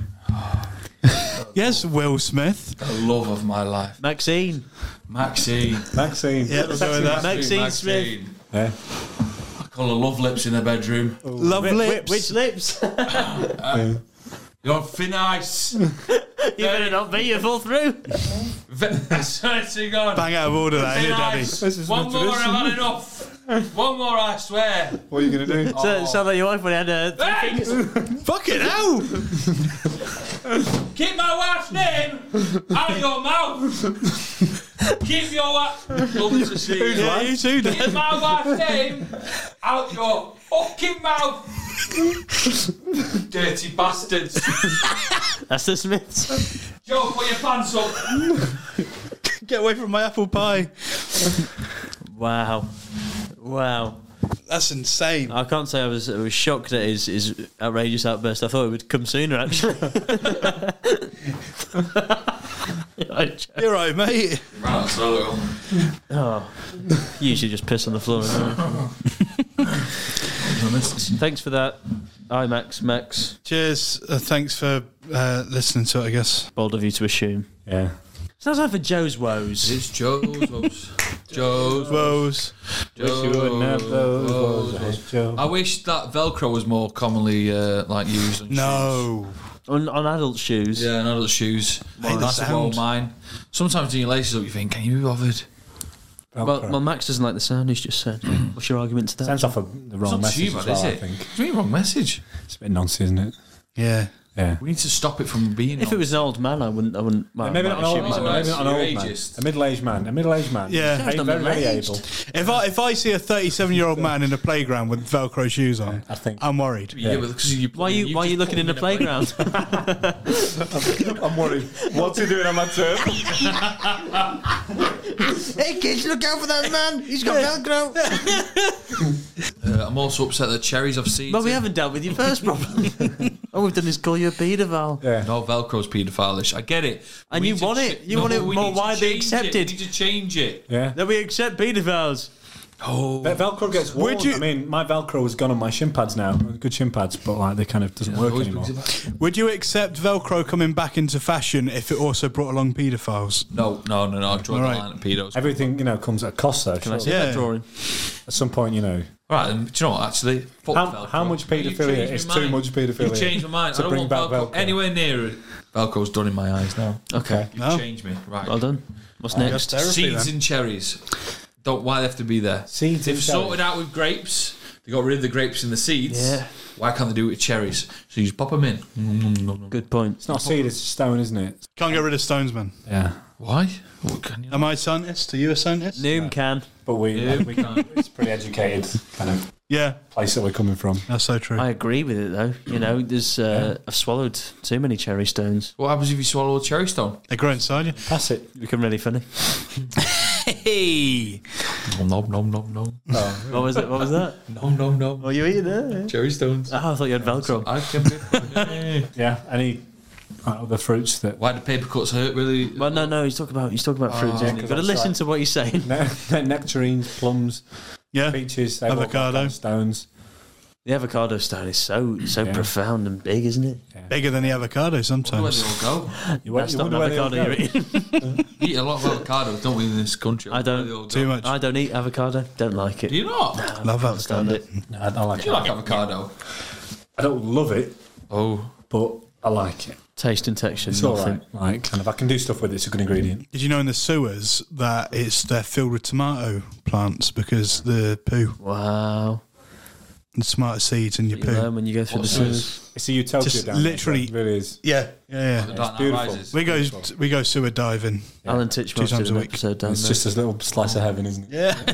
Yes, Will Smith. The love of my life. Maxine. Maxine. Yeah, we'll go with that. Maxine Smith. Yeah. I call her love lips in the bedroom. Love lips. Which lips? You're thin ice. You better not be. You fall through. Sing on. Bang out of order, that, Thin ain't it, Daddy? ice. One more, I've had enough. One more, I swear. What are you going to do? Sound like your wife when he had Hey! Fucking hell! Keep my wife's name out of your mouth. Keep your wife. Lovely to see you. Yeah, you too, Keep Dad. my wife's name out your fucking mouth. Dirty bastards. That's the Smiths. Joe, put your pants up. Get away from my apple pie. Wow. That's insane. I can't say I was shocked at his outrageous outburst. I thought it would come sooner, actually. You're right, mate. Right, so Oh, usually just piss on the floor. Thanks for that. Hi, Max. Cheers. Thanks for listening to it, I guess. Bold of you to assume. Yeah. Sounds like for Joe's woes. it's Joe's woes. Joe's Woes. Wish you wouldn't have those woes, Joe. I wish that Velcro was more commonly like used on shoes. No. On adult shoes. Yeah, on adult shoes. hate the That's sound. about mine. Sometimes when your laces up, you think, can you be bothered? Well, Max doesn't like the sound he's just said. What's your argument to that? Sounds off the It's wrong not message too as bad, well, is I it? think. It's really wrong message. It's a bit nonsense, isn't it? Yeah. Yeah. We need to stop it from being. If it was an old man, I wouldn't. Well, Maybe not an old assume he's man. an Maybe not an old man. ageist. A middle-aged man. A middle-aged man. Yeah. Very, very able. If I see a 37-year-old man in a playground with Velcro shoes on, I think I'm worried. Yeah, but because Why are you looking in the playground? I'm worried. What's he doing on my turf? Hey kids, look out for that man! He's got Velcro. I'm also upset that cherries I've seen. But we haven't dealt with your first problem. All we've done is call you a paedophile. Yeah. No, Velcro's paedophilish. I get it. And We you need to want it. You no, want it we more need to widely change accepted. We need to change it. Yeah. That we accept paedophiles. Oh, Velcro gets worn. I mean, my Velcro has gone on my shin pads now. Good shin pads, but like they kind of doesn't work anymore. Would you accept Velcro coming back into fashion if it also brought along paedophiles? No. I've drawn All the right. line at pedos. Everything comes at a cost, though. Can I see Yeah. that drawing? At some point, Right, and do you know what, actually? Fuck Velcro. how much paedophilia You've is changed too my mind. much paedophilia? You've changed my mind. to I don't bring want back Velcro anywhere near it. Velcro's done in my eyes now. Okay. You've No. changed me. Right. Well done. What's next? Therapy, Seeds then. and cherries. Why they have to be there? Seeds They've and sorted cherries. out with grapes. They got rid of the grapes and the seeds. Yeah. Why can't they do it with cherries? So you just pop them in. Good point. It's not a seed, it's a stone, isn't it? Can't get rid of stones, man. Yeah. Why? What can you? Am I a scientist? Are you a scientist? Noom can. But we can't. It's pretty educated kind of place that we're coming from. That's so true. I agree with it though. You know, there's I've swallowed too many cherry stones. What happens if you swallow a cherry stone? They grow inside you. Pass it. Become really funny. Hey. Nom nom nom nom. What was it? What was that? Nom nom nom. What are you eating there? Cherry stones. Oh, I thought you had Velcro. I can. Yeah. Any other fruits that? Why do paper cuts hurt? Really? Well, no. He's talking about fruits. yeah, You've got to listen to what he's saying. Nectarines, plums, peaches, avocado stones. The avocado stone is so profound and big, isn't it? Yeah. Bigger than the avocado sometimes. Where they all go? That's not an avocado you're eating. We eat a lot of avocados, don't we, in this country? I don't. Too much. I don't eat avocado. Don't like it. Do you not? No, Love I can't stand it. No, I don't like Do you like avocado? I don't love it. Oh. But I like it. Taste and texture, It's nothing. all right. Like, kind of, I can do stuff with it. It's a good ingredient. Did you know in the sewers that they're filled with tomato plants because the poo, Wow. the tomato seeds in your You poo. learn when you go through the sewers. It's a utopia Just down there, literally- so it really is. Yeah. It's beautiful. We go sewer diving. Alan Titchmarsh 2 times did a an week. episode down It's there. just a little slice of heaven, isn't it?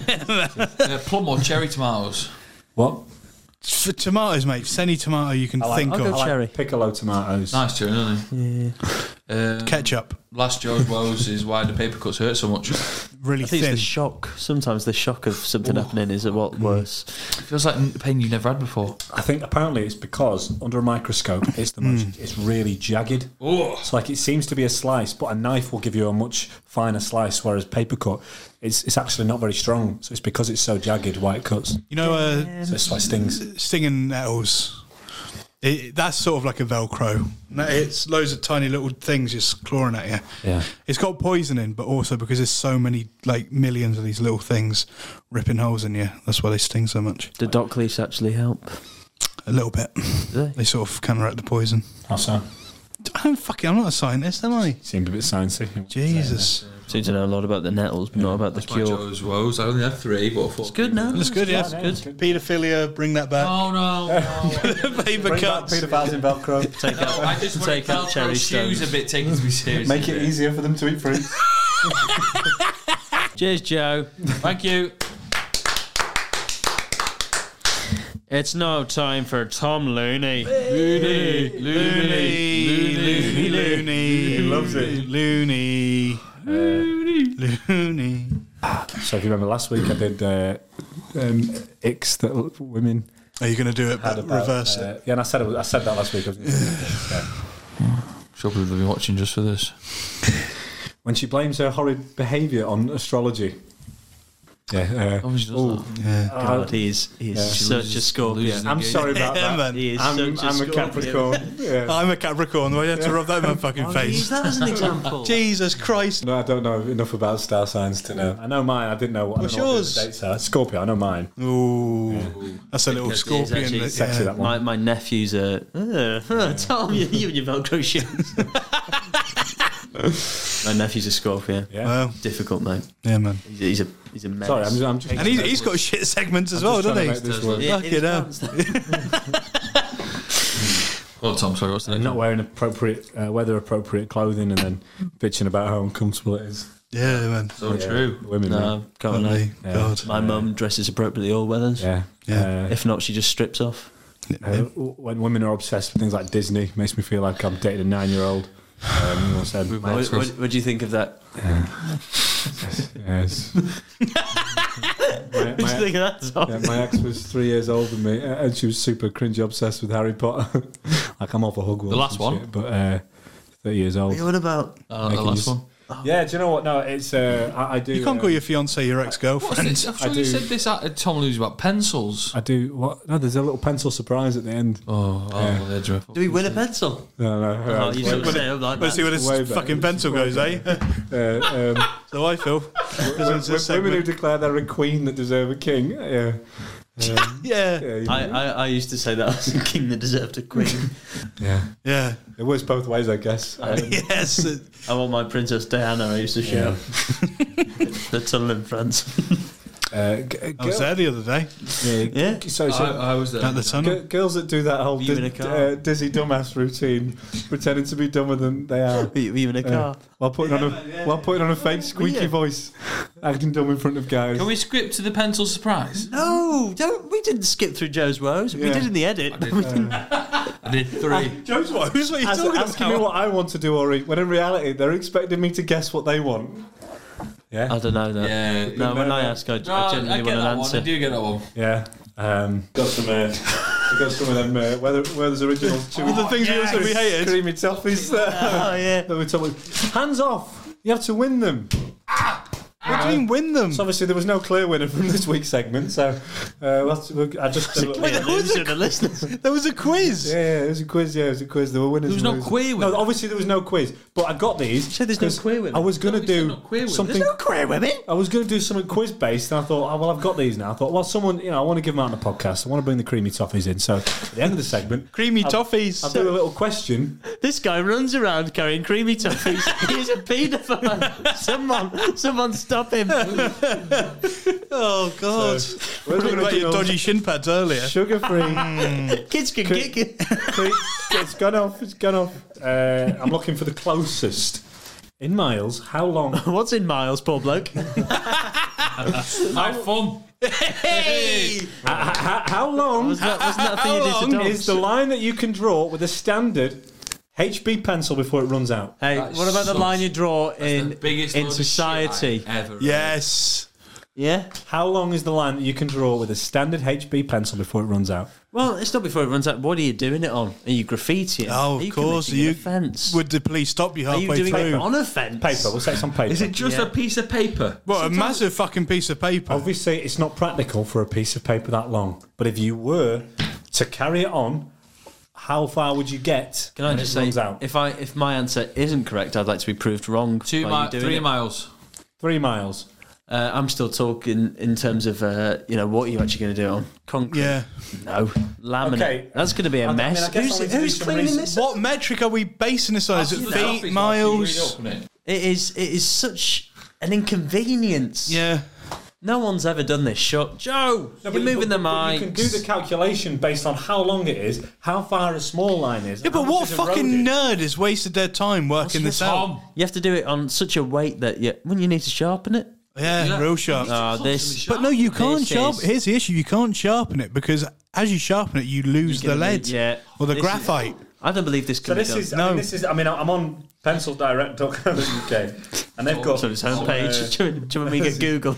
Yeah. Plum or cherry tomatoes? What? For tomatoes, mate, just any tomato you can think I'll of. go cherry. Piccolo tomatoes. Nice cherry, isn't it? Ketchup. Last Joe's woes is why do paper cuts hurt so much? Really I think thin. it's the shock. Sometimes the shock of something happening is a lot worse. It feels like pain you've never had before. I think apparently it's because under a microscope it's the most. It's really jagged. Oh. It's like it seems to be a slice, but a knife will give you a much finer slice, whereas paper cut it's actually not very strong. So it's because it's so jagged why it cuts. You know, So it's like stings. stinging nettles. That's sort of like a Velcro. It's loads of tiny little things just clawing at you. Yeah. It's got poison in, but also because there's so many, like millions of these little things ripping holes in you. That's why they sting so much. Do dock leaves actually help? A little bit. Do They sort of counteract the poison. How so? I'm not a scientist, am I? Seemed a bit sciencey. Jesus. Seem to know a lot about the nettles, but not about the That's my cure. Joe's woes. I only had 3, but I thought It's good now. It's good, yeah. It's good. Paedophilia, bring that back. Oh no! Paper cuts. Pedophiles in Velcro. Take out, I just want take out cherry shoes stones. a bit taken to be serious. Make it easier for them to eat fruit. Cheers, Joe. Thank you. It's now time for Tom Looney. Looney. He loves it. Looney. So if you remember last week, I did icks that women Are you going to do it, had but about, reverse it? Yeah, and I said that last week. I was gonna do it. Sure, people have been watching just for this. When she blames her horrid behaviour on astrology. Yeah. Oh, she does that. God, he is such a Scorpio. I'm sorry about that. man. He is I'm such a a Scorpio. Capricorn. Yeah. I'm a Capricorn. Why do you have to rub that in my fucking Use face? that as an example. Jesus Christ. No, I don't know enough about star signs to know. I know mine. I didn't know. What's I don't know yours? What the dates are. Scorpio. I know mine. Ooh. That's a little It is scorpion. actually Sexy, that one. My nephew's a Tom, you and your Velcro shoes. My nephew's a Scorpio. Yeah. Well, Difficult, mate. yeah, man. He's a menace. Sorry, I'm just. And he's got shit segments as well, just doesn't trying he? to make this work. Yeah, Fuck it up. Well, Tom, sorry, what's the next Not one? wearing appropriate, weather appropriate clothing, and then bitching about how uncomfortable it is. Yeah, man. So true. Women. No, can't Lovely. lie. Yeah. God. My mum dresses appropriately all weathers. Yeah. Yeah. If not, she just strips off. When women are obsessed with things like Disney, it makes me feel like I'm dating a 9-year-old. I said, What do you think of that? yes. What do you think of that, Tom? Yeah, my ex was 3 years older than me, and she was super cringy obsessed with Harry Potter. Like I'm off a Hogwarts. The last and one? shit, but 30 years old. What about? The Making last you- one. Yeah, do you know what? No, it's I do. You can't call your fiancée your What's ex-girlfriend. this? I'm sure I you do. said this at Tom Lose about pencils. I do. What? No, there's a little pencil surprise at the end. They're dreadful. Do we win a pencil? No. Oh, you shouldn't say it like Let's see that. where this Way better. fucking pencil goes, eh? So I feel. Women who declare they're a queen that deserve a king. Yeah. Yeah. you know. I used to say that I was a king that deserved a queen. Yeah. It works both ways, I guess. Yes. I want my Princess Diana, I used to shout. The tunnel in France. I was there the other day. Yeah. So I was there at the tunnel. Girls that do that whole dizzy dumbass routine, pretending to be dumber than they are. Were you in a car? While putting on a fake squeaky voice, acting dumb in front of guys. Can we skip to the pencil surprise? No, we didn't skip through Joe's woes. We did in the edit. I did 3. Joe's woes? What are you talking about? Asking me what I want to do or eat, when in reality they're expecting me to guess what they want. Yeah, I don't know that. Yeah, no, when I ask, I genuinely want an answer. I do get that one. Yeah, got some. Got some of them Werther's Originals. The things we hated. Creamy toffees. Oh yeah. Hands off! You have to win them. What do you mean win them? So obviously there was no clear winner from this week's segment, so I just the listeners. There was a quiz. Yeah, it was a quiz. Yeah, it was a quiz. There were winners. There was no queer winner. No, obviously there was no quiz, but I got these. You said there's no queer women. I was going to do something. There's no queer women. I was going to do something quiz based, and I thought, I've got these now. I thought, well, someone, I want to give them out on the podcast. I want to bring the creamy toffees in. So at the end of the segment, creamy toffees. I'll do a little question. This guy runs around carrying creamy toffees. He's a paedophile. Someone stop him. Oh God! We were talking about your dodgy shin pads earlier. Sugar free. Kids can kick it. It's gone off. I'm looking for the closest in miles. How long? What's in miles, poor bloke? Have fun. Hey! How long? Wasn't that thing you did to dogs? Is the line that you can draw with a standard HB pencil before it runs out? Hey, what about the line you draw in society? Ever yes. Yeah. How long is the line that you can draw with a standard HB pencil before it runs out? Well, it's not before it runs out. What are you doing it on? Are you graffitiing? Oh, of course. Are you a fence? Would the police stop you Are halfway you doing through? it on a fence? Paper. We'll say it's on paper. Is it just a piece of paper? What, a massive fucking piece of paper? Obviously, it's not practical for a piece of paper that long. But if you were to carry it on, how far would you get? Can I just say, if my answer isn't correct, I'd like to be proved wrong. 3 miles. 3 miles. I'm still talking in terms of what are you actually going to do on concrete? Yeah. No. Laminate. Okay. That's going to be a mess. Who's cleaning this? What metric are we basing this on? Is it feet, miles? It is such an inconvenience. Yeah. No one's ever done this. Joe, you're moving the mics. You can do the calculation based on how long it is, how far a small line is. Yeah, but what fucking nerd has wasted their time working this out? You have to do it on such a weight that wouldn't you need to sharpen it? Yeah, real sharp. But no, you can't sharpen. Here's the issue: you can't sharpen it because as you sharpen it, you lose the lead or the graphite. I don't believe this can be done. I'm on pencildirect.co.uk and they've got its homepage. Do you want me to get Google?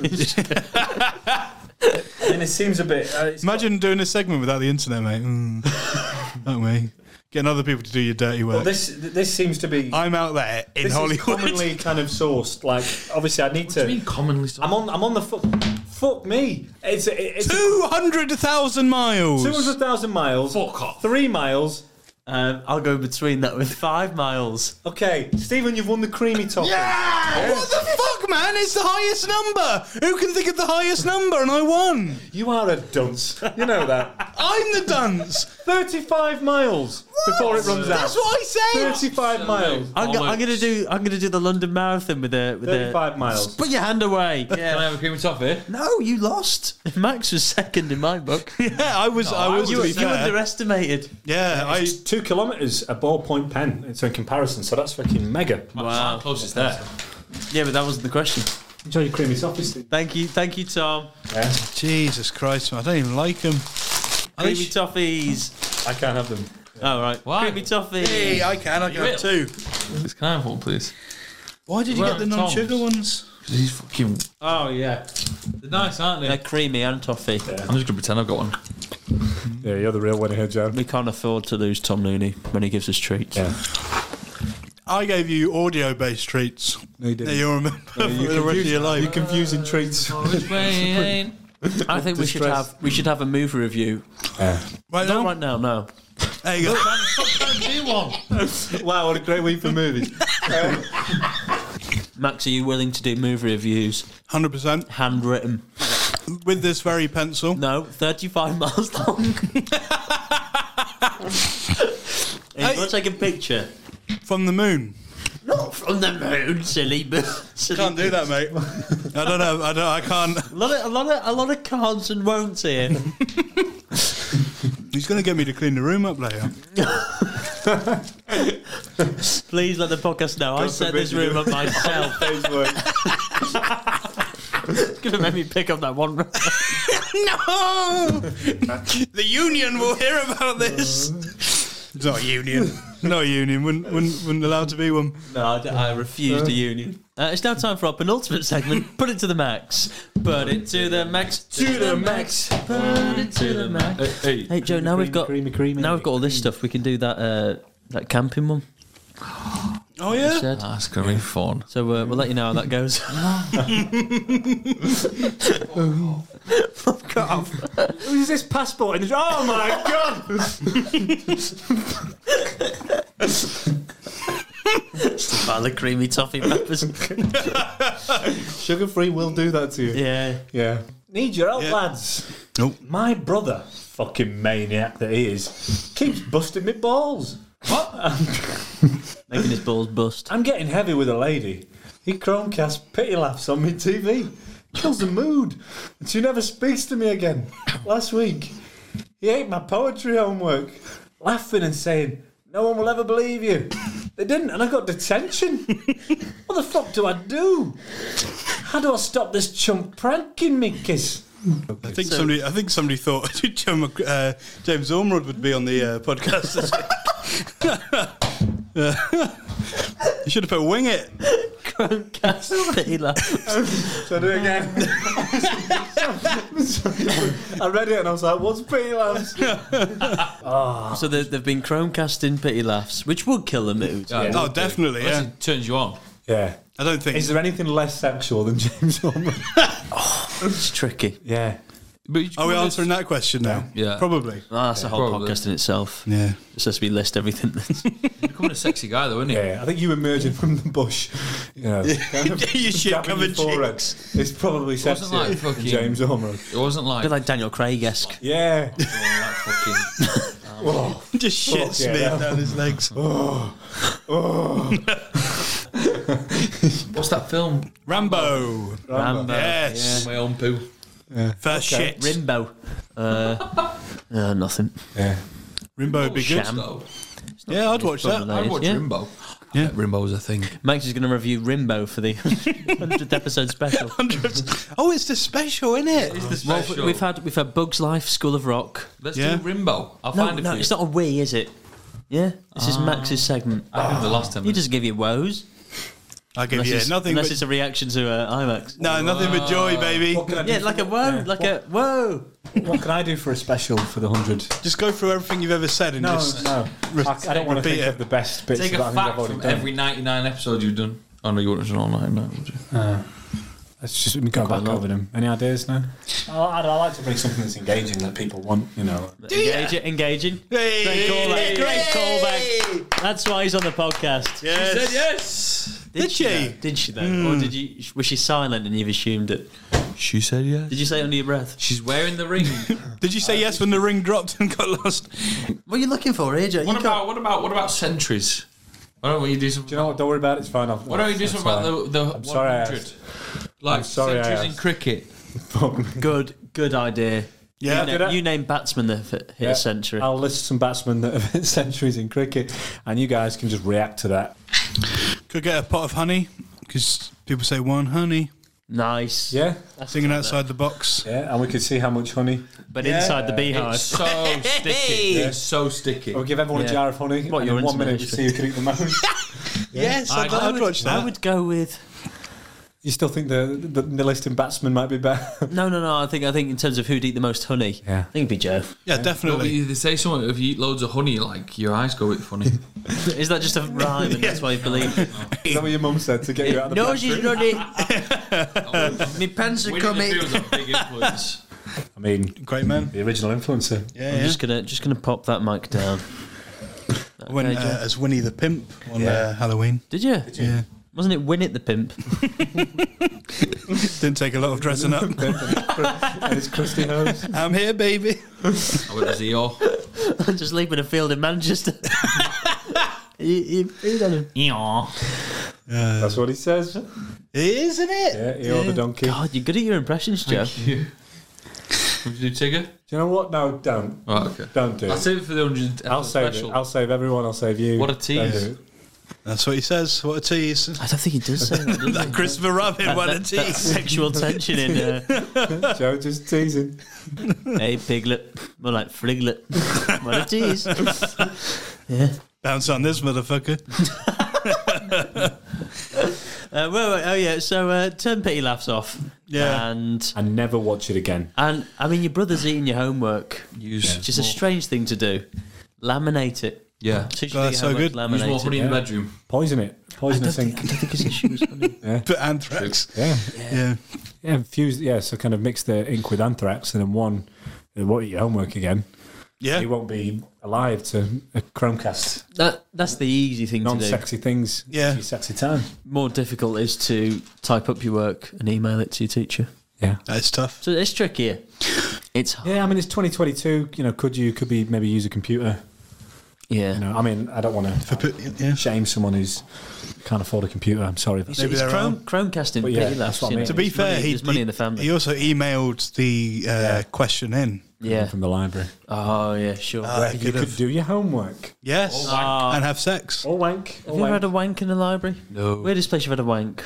And it seems a bit. Imagine doing a segment without the internet, mate. Don't we? Getting other people to do your dirty work. Well, this seems to be. I'm out there in Hollywood. Is commonly kind of sourced. Like, obviously, I need to. What do you mean commonly sourced? I'm on the foot. Fuck me! It's 200,000 miles. 200,000 miles. Fuck off. 3 miles. I'll go between that with 5 miles. Okay, Stephen, you've won the creamy toffee. Yeah! What the fuck, man? It's the highest number. Who can think of the highest number? And I won. You are a dunce. You know that. I'm the dunce. 35 miles before it runs out. That's what I said. 35 miles. I'm gonna do the London Marathon with 35 miles. Put your hand away. Can I have a creamy toffee? No, you lost. Max was second in my book. Yeah, I was. You underestimated. Yeah, 2 kilometres a ballpoint pen. It's in comparison, so that's fucking mega. Wow, close is that? Yeah, but that wasn't the question. Enjoy your creamy toffee, Steve. Thank you, Tom. Yeah. Jesus Christ, man, I don't even like them. Creamy toffees. I can't have them. Oh, right. Why? Creamy toffee. Hey, I can have 2. Can I have one, please? Why did you get the non-sugar ones? Because he's fucking. Oh yeah, they're nice, aren't they? They're creamy and toffee. Yeah. I'm just gonna pretend I've got one. Yeah, you're the real winner here, Joe. We can't afford to lose Tom Nooney when he gives us treats. Yeah. I gave you audio-based treats. No, you didn't. That you'll remember for the rest of your life. You're confusing treats. I think we should have a movie review. Right Not now? right now, no. There you go. Do one. Wow, what a great week for movies. Max, are you willing to do movie reviews? 100%. Handwritten. With this very pencil? No, 35 miles long. You want to take a picture? From the moon? Not from the moon, silly. Can't do that, mate. I don't know. I can't. A lot of can'ts and won'ts here. He's going to get me to clean the room up later. Please let the podcast know. I set this room up myself. It's going to make me pick up that one. No! The union will hear about this. It's not a union. Not a union. Wouldn't allow to be one. No, I refuse the union. It's now time for our penultimate segment. Put it to the max. Put it to the max. To the max. Put it to the max. Hey, Joe. Now we've got all this stuff. We can do that camping one. Oh yeah, that's gonna be fun. So we'll let you know how that goes. Fuck off! Who's this passport? Oh my god! Just a pile of creamy toffee wrappers. Sugar-free will do that to you. Yeah. Need your help, lads. Nope. My brother, fucking maniac that he is, keeps busting me balls. What? Making his balls bust. I'm getting heavy with a lady. He Chromecast pity laughs on me TV. Kills the mood. And she never speaks to me again. Last week, he ate my poetry homework, laughing and saying, "No one will ever believe you." They didn't, and I got detention. What the fuck do I do? How do I stop this chump pranking me, kiss? I think somebody thought James Ormrod would be on the podcast this week. You should have put "Wing It." Chromecast pity laughs. Shall I do it again? I read it and I was like, "What's pity laughs?" So they've been Chromecasting pity laughs, which would kill the mood. Oh, definitely. Yeah, It turns you on. Yeah. I don't think. Is there anything less sexual than James Ormond? It's tricky. Yeah. But Are we answering that question now? Yeah. Probably. That's a whole Probably. podcast in itself. Yeah. It's supposed to be list everything. You're becoming a sexy guy, though, isn't he? Yeah, I think you emerging from the bush, kind of You shit dabbing covered your forehead. cheeks. It's probably It wasn't like sexier than fucking James Ormond. It wasn't A like bit like Daniel Craig-esque. Yeah. Just shit Fuck smeared yeah. down his legs. what's that film? Rambo. Rambo. Yes. My own poo. First shit. Rimbo. Nothing. Yeah. Rimbo would be good. Sham. Yeah, I'd watch that. I'd watch Yeah. Rimbo. Yeah. Rimbo's a thing. Max is going to review Rimbo for the 100th episode special. Oh, it's the special, isn't it? It's the Well, special. we've had Bugs Life, School of Rock. Let's Yeah. do Rimbo. I'll find it for you. It's not a we, is it? Yeah, this is Max's segment. I think the last time. He doesn't give you woes. I give you it's, nothing unless but it's a reaction to IMAX. no, nothing but joy, baby. What can I do Yeah, for like a the- whoa, yeah. like a whoa. What can I do for a special for the 100? Just go through everything you've ever said and No, just no. I don't want to repeat think it. of the best bits Take that I a think I've fact already from done. every 99 episodes you've done. Oh no, you wouldn't have done all 99, would you? Let's just go back over them. Any ideas now? I like to bring something that's engaging that people want, you know. Engaging. Hey. Great callback. Great callback. That's why he's on the podcast. Yes. She said yes. Did she? though? Did she though? Or did you? Was she silent and you've assumed it? She said yes. Did you say it under your breath? She's wearing the ring. Did you say yes when the ring dropped and got lost? What are you looking for, AJ? What about centuries? Why don't you do something? Do you know what? Don't worry about it. It's fine. Why don't you do something about the I'm sorry I 100? asked. Like I'm sorry I centuries in asked. cricket. Good idea. Yeah. You name batsmen that have hit a century. I'll list some batsmen that have hit centuries in cricket, and you guys can just react to that. Could get a pot of honey because people say one honey. Nice. Yeah, Singing outside the box. yeah, and we can see how much honey. But inside the beehive. It's so sticky. It's so sticky. We'll give everyone Yeah. a jar of honey. What, and your in 1 minute we intimate see who can eat the most. Yes, I'd would- watch that. I would go with. You still think the listing batsman might be better? No. I think in terms of who'd eat the most honey. Yeah. I think it'd be Joe. Yeah, No, but definitely. they say something, if you eat loads of honey, like your eyes go a bit funny. Is that just a rhyme and that's why you believe it? Is that what your mum said to get you out of the No, pantry? she's running. Me pants are Winnie the coming. Pooh's a big influence. I mean, Great man. the original influencer. Yeah, I'm just gonna pop that mic down. I went Okay, Joe. as Winnie the Pimp on Yeah. Halloween. Did you? Yeah. Wasn't it Win It the Pimp? Didn't take a lot of dressing up. And his crusty nose. I'm here, baby. I went as Eeyore. I'm just leaving a field in Manchester. You done it. That's what he says. It is, isn't it? Yeah, Eeyore the donkey. God, you're good at your impressions, Joe. Thank you. Would you do Tigger? Do you know what? No, don't. Right, okay. Don't do it. I'll save it for the 100th I'll save special. it. I'll save everyone. I'll save you. What a Don't tease. do it. That's what he says. What a tease. I don't think he does say that, does That he? Christopher Robin, what a That tease. sexual tension in Joe just teasing. Hey, piglet. More like friglet. What a tease. Yeah. Bounce on this motherfucker. Oh yeah, so turn Pity Laughs off. Yeah. And never watch it again. And I mean, your brother's eating your homework. Which is a strange thing to do. Laminate it. Yeah. So that's so good. Laminate Use more honey in the it. bedroom. Poison it. Poison the I sink. don't think his issue was honey. Yeah. But anthrax. Yeah. Yeah, fuse. Yeah, so kind of mix the ink with anthrax, and then one, it won't eat your homework again. Yeah. You won't be alive to a Chromecast. That's the easy thing to do. Non-sexy things. Yeah. Your sexy time. More difficult is to type up your work and email it to your teacher. Yeah. That's tough. So it's trickier. It's hard. Yeah, I mean, it's 2022. You know, could be maybe use a computer? Yeah. You know, I mean, I don't want to shame someone who's can't afford a computer. I'm sorry. It's Chromecasting But yeah, Pity Laughs. that's what I you know. mean. To be fair, there's money in the family. he also emailed the question in. Yeah. From the library. Oh yeah, sure. Where you could do your homework. Yes. And have sex. Or wank. Have you ever had a wank in the library? No. Weirdest place you've had a wank?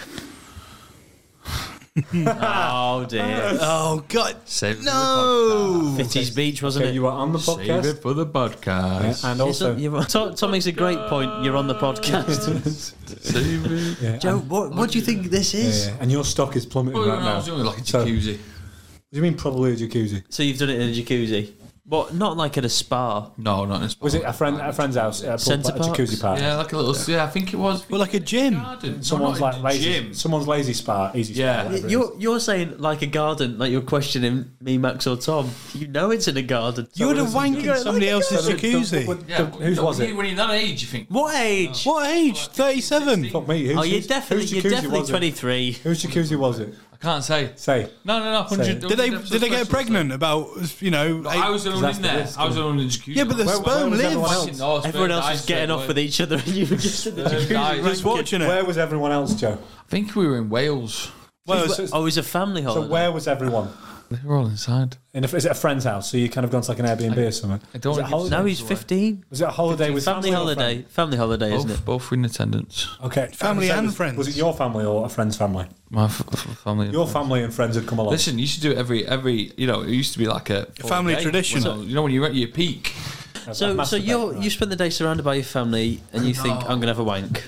Oh dear. Oh God. Save it No. Fitty's Beach, wasn't Okay, it? you were on the for the podcast. podcast. Save it for the podcast. Yeah, and also, Tom makes a great point. You're on the podcast. Save it. yeah, Joe, and, what do you think this is? and your stock is plummeting Well, right no, now. I was doing like a So- jacuzzi. What do you mean probably a jacuzzi? So you've done it in a jacuzzi? What? Not like at a spa. No, not in a spa. Was it a friend's house? A Centre jacuzzi Parks? party? Yeah, like a little. Yeah, I think it was. Well, like a gym. Garden. Someone's No, like not lazy. gym. Someone's lazy spa. Easy spa. Yeah. whatever it is. You're saying like a garden, like you're questioning me, Max or Tom. You know it's in a garden. You would have wanked in somebody else's So jacuzzi. Yeah, whose was it? When you're that age, you think. What age? What age? 37. Fuck me. Oh, you're whose definitely jacuzzi was it? 23. Whose jacuzzi was it? I can't say. Say. No. 100. Did they get pregnant about, No, I was the one in there. I was the one in the jacuzzi. Yeah, but the sperm was everyone lives. else? Everyone else was getting off with each other, and you were just in the jacuzzi. Just watching it. Where was everyone else, Joe? I think we were in Wales. Well, Oh, it was a family So holiday. where was everyone? They were all inside. Is it a friend's house? So you kind of gone to like an Airbnb or something? I don't Was it a give holiday? No, he's 15. Was it a holiday with Family or holiday. friend? Family holiday, isn't it? Both were in attendance. Okay, Family and was, friends. Was it your family or a friend's family? My family. and Your friends. family and friends had come along. Listen, you should do it every. You know, it used to be like a family day. tradition. So, you know, when you're at your peak. So you spend the day surrounded by your family, and you think I'm gonna have a wank.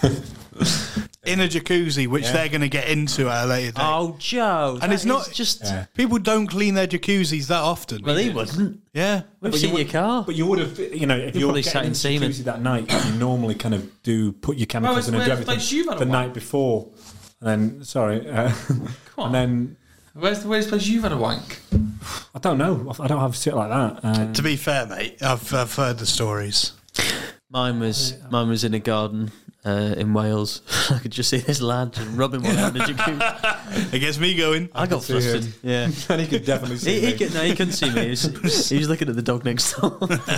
in a jacuzzi, which they're going to get into at a later date. Oh, Joe, and it's that not is just people don't clean their jacuzzis that often. Well, he wouldn't. Yeah, we've seen your car. But you would have, you know, if You you're probably getting sat in into semen. jacuzzi that night, you normally kind of do put your chemicals in and do where's the place you've everything had a the wank? night before, and then and then Where's the place you've had a wank? I don't know. I don't have shit like that. To be fair, mate, I've heard the stories. Mine was in a garden in Wales. I could just see this lad just rubbing one out in the jacuzzi. It gets me going. I got see him. flustered. Yeah, and he could definitely see me. He couldn't see me. He was looking at the dog next door.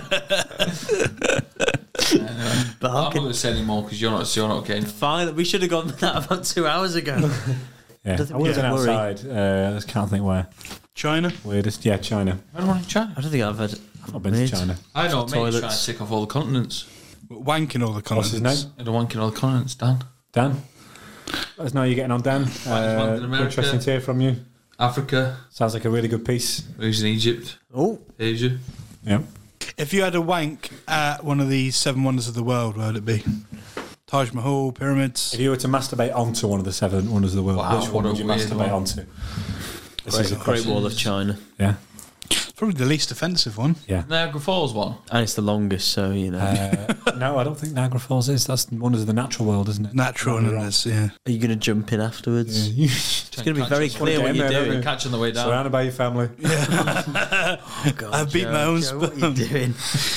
But I'm not going to say anymore because you're not getting. Fine, we should have gone with that about 2 hours ago. Yeah, Doesn't I would have been worry. outside. I can't think where. China? Weirdest. Yeah, China. I don't want to China. I don't think I've not been to China. I know, mate. Toilets. Trying to tick off all the continents. Wanking all the What's continents. his name? I don't wanking all the continents, Dan. Dan. Let us know how you're getting on, Dan. wanking in America. Interesting to hear from you. Africa. Sounds like a really good piece. Who's in Egypt? Oh, Asia. Yeah. If you had a wank at one of the 7 wonders of the world, where would it be? Taj Mahal, pyramids. If you were to masturbate onto one of the 7 wonders of the world, Wow, which one what a would you weird masturbate one. onto? This Great, is a Great question. Wall of China. Yeah. Probably the least offensive one. Yeah. Niagara Falls one. And it's the longest, so, you know. No, I don't think Niagara Falls is. That's wonders of the natural world, isn't it? Natural wonders, yeah. Are you going to jump in afterwards? Yeah. It's going to be very clear what you're doing. Catch on the way down. Surrounded by your family. Oh, God, I beat my own Joe, what are you doing?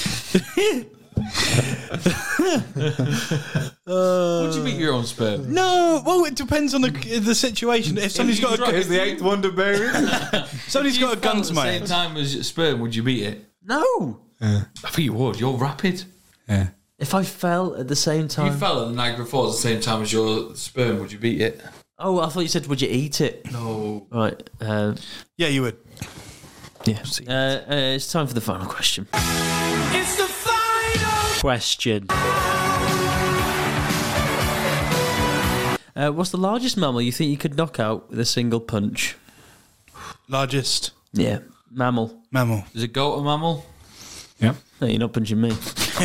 Would you beat your own sperm? No, well, it depends on the situation. If somebody's got a Here's the 8th wonder, baby. somebody's got a gun to my At the same head. time as sperm, would you beat it? No. Yeah. I think you would. You're rapid. Yeah. If I fell at the same If time... you fell at the Niagara Falls at the same time as your sperm, would you beat it? Oh, I thought you said, would you eat it? No. Right. Yeah, you would. Yeah. It's time for the final question. It's the final Question. What's the largest mammal you think you could knock out with a single punch? Largest? Yeah. Mammal. Mammal. Is a goat a mammal? Yeah. No, you're not punching me.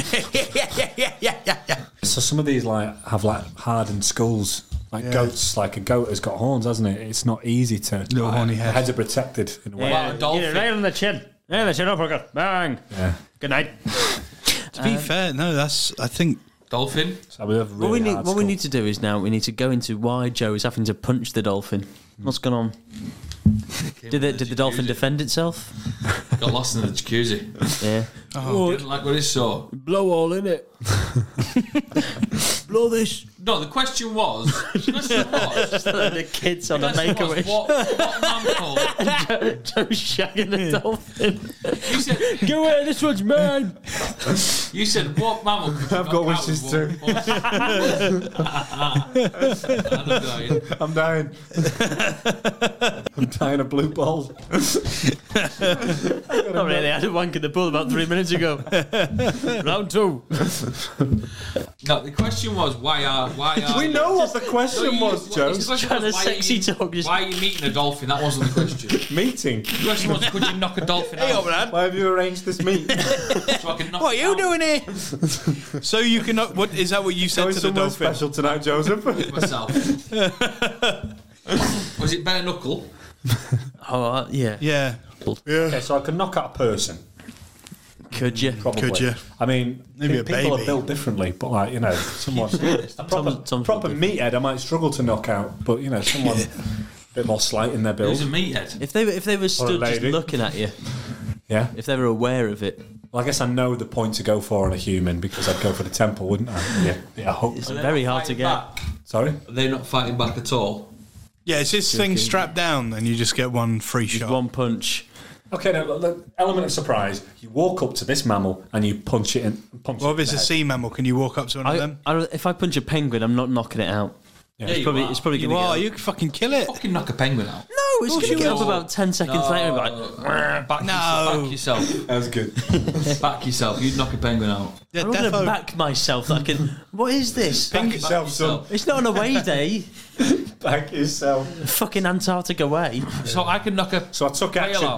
So some of these have hardened skulls. Like goats, like a goat has got horns, hasn't it? It's not easy to. Little horny head. The heads are protected in a way. What about a dolphin? Right on the chin. Yeah, the chin uppercut. Bang. Yeah. Good night. To be fair, no, that's, I think... Dolphin? So we have What we need to do is now we need to go into why Joe is having to punch the dolphin. What's going on? Did the dolphin defend itself? Got lost in the jacuzzi. Yeah. Oh, didn't like what it saw. Blow all in it. Blow this. No, the question was. The kids on a Make-A-Wish. What mammal? Joe shagging the dolphin. You said, go away, this one's mine. You said, what mammal could you I've got knock out wishes with too. one punch? I'm dying. I'm dying of blue balls. Not really. I had a wank in the pool about 3 minutes ago. Round 2. No, the question was why are We know what the question was, Joe. The question Trying was, to sexy talk. why are you meeting a dolphin? That wasn't the question. Meeting. The question was, could you knock a dolphin out? man. Why have you arranged this meet? So I can knock What it are you out doing here? So you can... What is that what you said Going to the somewhere dolphin? special tonight, Joseph. with myself. Was it bare knuckle? Oh, yeah. Yeah. Okay, so I could knock out a person. Could you? Probably. Could you? I mean, Maybe a people baby. are built differently, but like, you know, someone a proper meathead I might struggle to knock out, but you know, someone a bit more slight in their build. Who's a meathead? If they were stood just looking at you, yeah. if they were aware of it, Well, I guess I know the point to go for on a human because I'd go for the temple, wouldn't I? Yeah, I hope. it's very hard to get. Back? Sorry? Are they not fighting back at all? Yeah, it's this thing strapped down, and you just get one free shot. One punch. Okay, now, the element of surprise. You walk up to this mammal and you punch it in. Well, if it's a sea mammal, can you walk up to one of them? If I punch a penguin, I'm not knocking it out. Yeah, it's probably You going to are. You can fucking kill it. Fucking knock a penguin out. No, it's Of course going to you get up will. about 10 seconds later and be like, Back yourself. That was good. Back yourself. You'd knock a penguin out. Yeah, I'm not going to defo. back myself. I can. What is this? Back yourself, son. It's not an away day. Back yourself. Fucking Antarctic away. So I could knock a So I took whale action.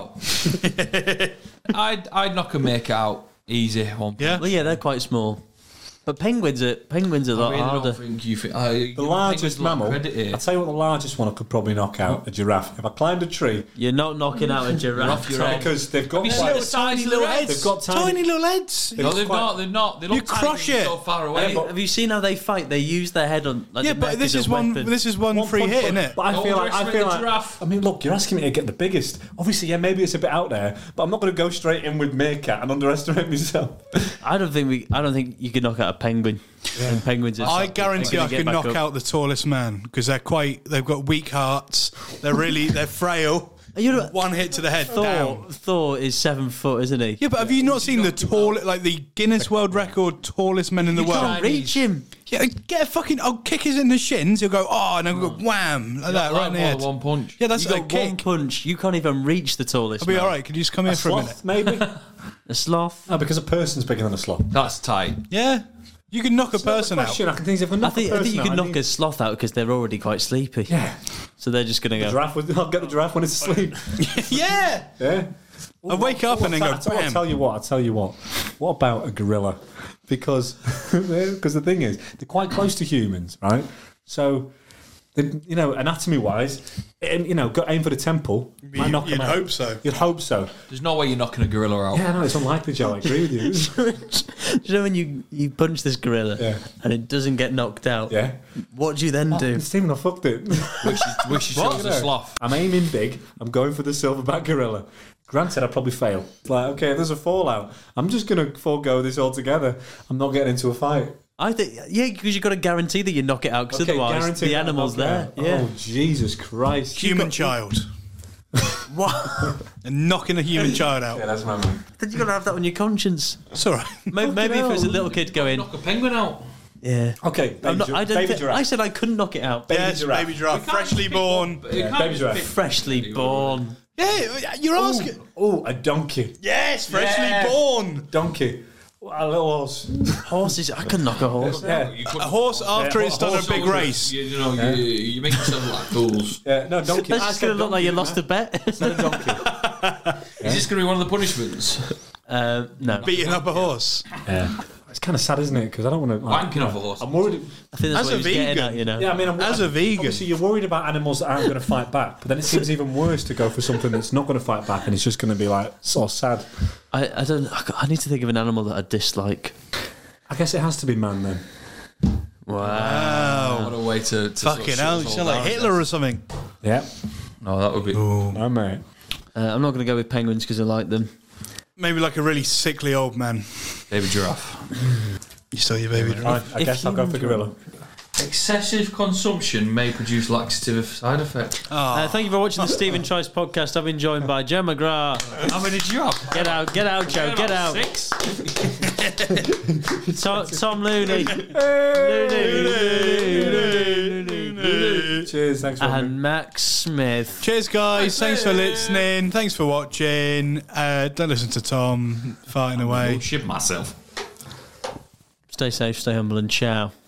out. I'd knock a make out easy. One. Yeah. Well, yeah, they're quite small. But penguins are a lot I really harder. don't think you think The largest mammal, I'll tell you what the largest one I could probably knock out, a giraffe. If I climbed a tree... You're not knocking out a giraffe. Because they've got... Have you seen the size of their heads? They've got Tiny little heads. No, they're not. They're not. They look You crush tiny, it. so far away. Have you seen how they fight? They use their head on. Like, Yeah, the but neck this as is a one. weapon. This is one free hit, isn't it? But I Don't feel underestimate the like... giraffe. I mean, look, you're asking me to get the biggest. Obviously, yeah, maybe it's a bit out there, but I'm not going to go straight in with meerkat and underestimate myself. I don't think you could knock out a penguin. And penguins. Are I guarantee I could knock out the tallest man because they've got weak hearts. They're frail. One hit to the head. Down. Thor is 7 foot, isn't he? Yeah, but have you not seen the Guinness World Record tallest men in the You world? can't reach him. Yeah, get a fucking. I'll kick his in the shins. He'll go, oh, and I'll go wham like that, right in the head. One punch. Yeah, that's You a got kick. one punch. You can't even reach the tallest. I'll be man. all right. Could you just come here for a minute? Sloth, maybe? A sloth. No, because a person's bigger than a sloth. That's tight. Yeah, you can knock a person out. I can think if I knock I think a person you could out, knock a sloth out because they're already quite sleepy. Yeah. So they're just going to go. I'll get the giraffe when it's asleep. Yeah. Yeah. I wake up and then go, I'll bam. tell you what. What about a gorilla? Because the thing is, they're quite close to humans, right? So, anatomy-wise, aim for the temple. Might knock them out. hope so. You'd hope so. There's no way you're knocking a gorilla out. Yeah, no, it's unlikely, Joe. I agree with you. Do you know when you punch this gorilla and it doesn't get knocked out? Yeah. What do you then do? Stephen, I fucked it. Wish you chose a sloth. I'm aiming big. I'm going for the silverback gorilla. Granted, I'd probably fail. Like, okay, if there's a fallout, I'm just going to forego this altogether. I'm not getting into a fight. I think, yeah, because you've got to guarantee that you knock it out, because otherwise guarantee the that animal's I'll knock there. it out. Yeah. Oh, Jesus Christ. Human child. What? And knocking a human child out. Yeah, that's my move. Then you got to have that on your conscience. It's all right. Maybe if it was a little kid going, Knock a penguin out. yeah. Okay, I'm not, baby giraffe. I said I couldn't knock it out. Yes, baby giraffe, freshly born. Baby giraffe. Freshly born. Yeah, you're asking. Oh, a donkey. Yes, freshly born. Donkey. A little horse. Horses, I could knock a horse. Yeah. A horse after it's done a big race. You know, you make yourself look like fools. Yeah, no, donkey. That's just going to look like you lost a bet. It's not a donkey. Is this going to be one of the punishments? No. Beating up a horse. Yeah. It's kind of sad, isn't it? Because I don't want to... Wanking off a horse. I'm worried... I think that's As what a he's getting vegan. at, you know. Yeah, I mean, As a vegan. Obviously, you're worried about animals that aren't going to fight back, but then it seems even worse to go for something that's not going to fight back and it's just going to be, like, sort of sad. I need to think of an animal that I dislike. I guess it has to be man, then. Wow. What a way to Fucking hell, you sound like Hitler or something. Yeah. No, that would be... No, mate. I'm not going to go with penguins because I like them. Maybe like a really sickly old man. Baby giraffe. You saw your baby giraffe. I guess I'll go for gorilla. Excessive consumption may produce laxative side effects. Thank you for watching the Stephen Trice podcast. I've been joined by Joe McGrath. How many did you have? Get out, Joe, get out. 6. Tom Looney. Cheers, thanks for And Max Smith. Cheers, guys. Thanks for listening. Thanks for watching. Don't listen to Tom farting away. Shit myself. Stay safe, stay humble, and ciao.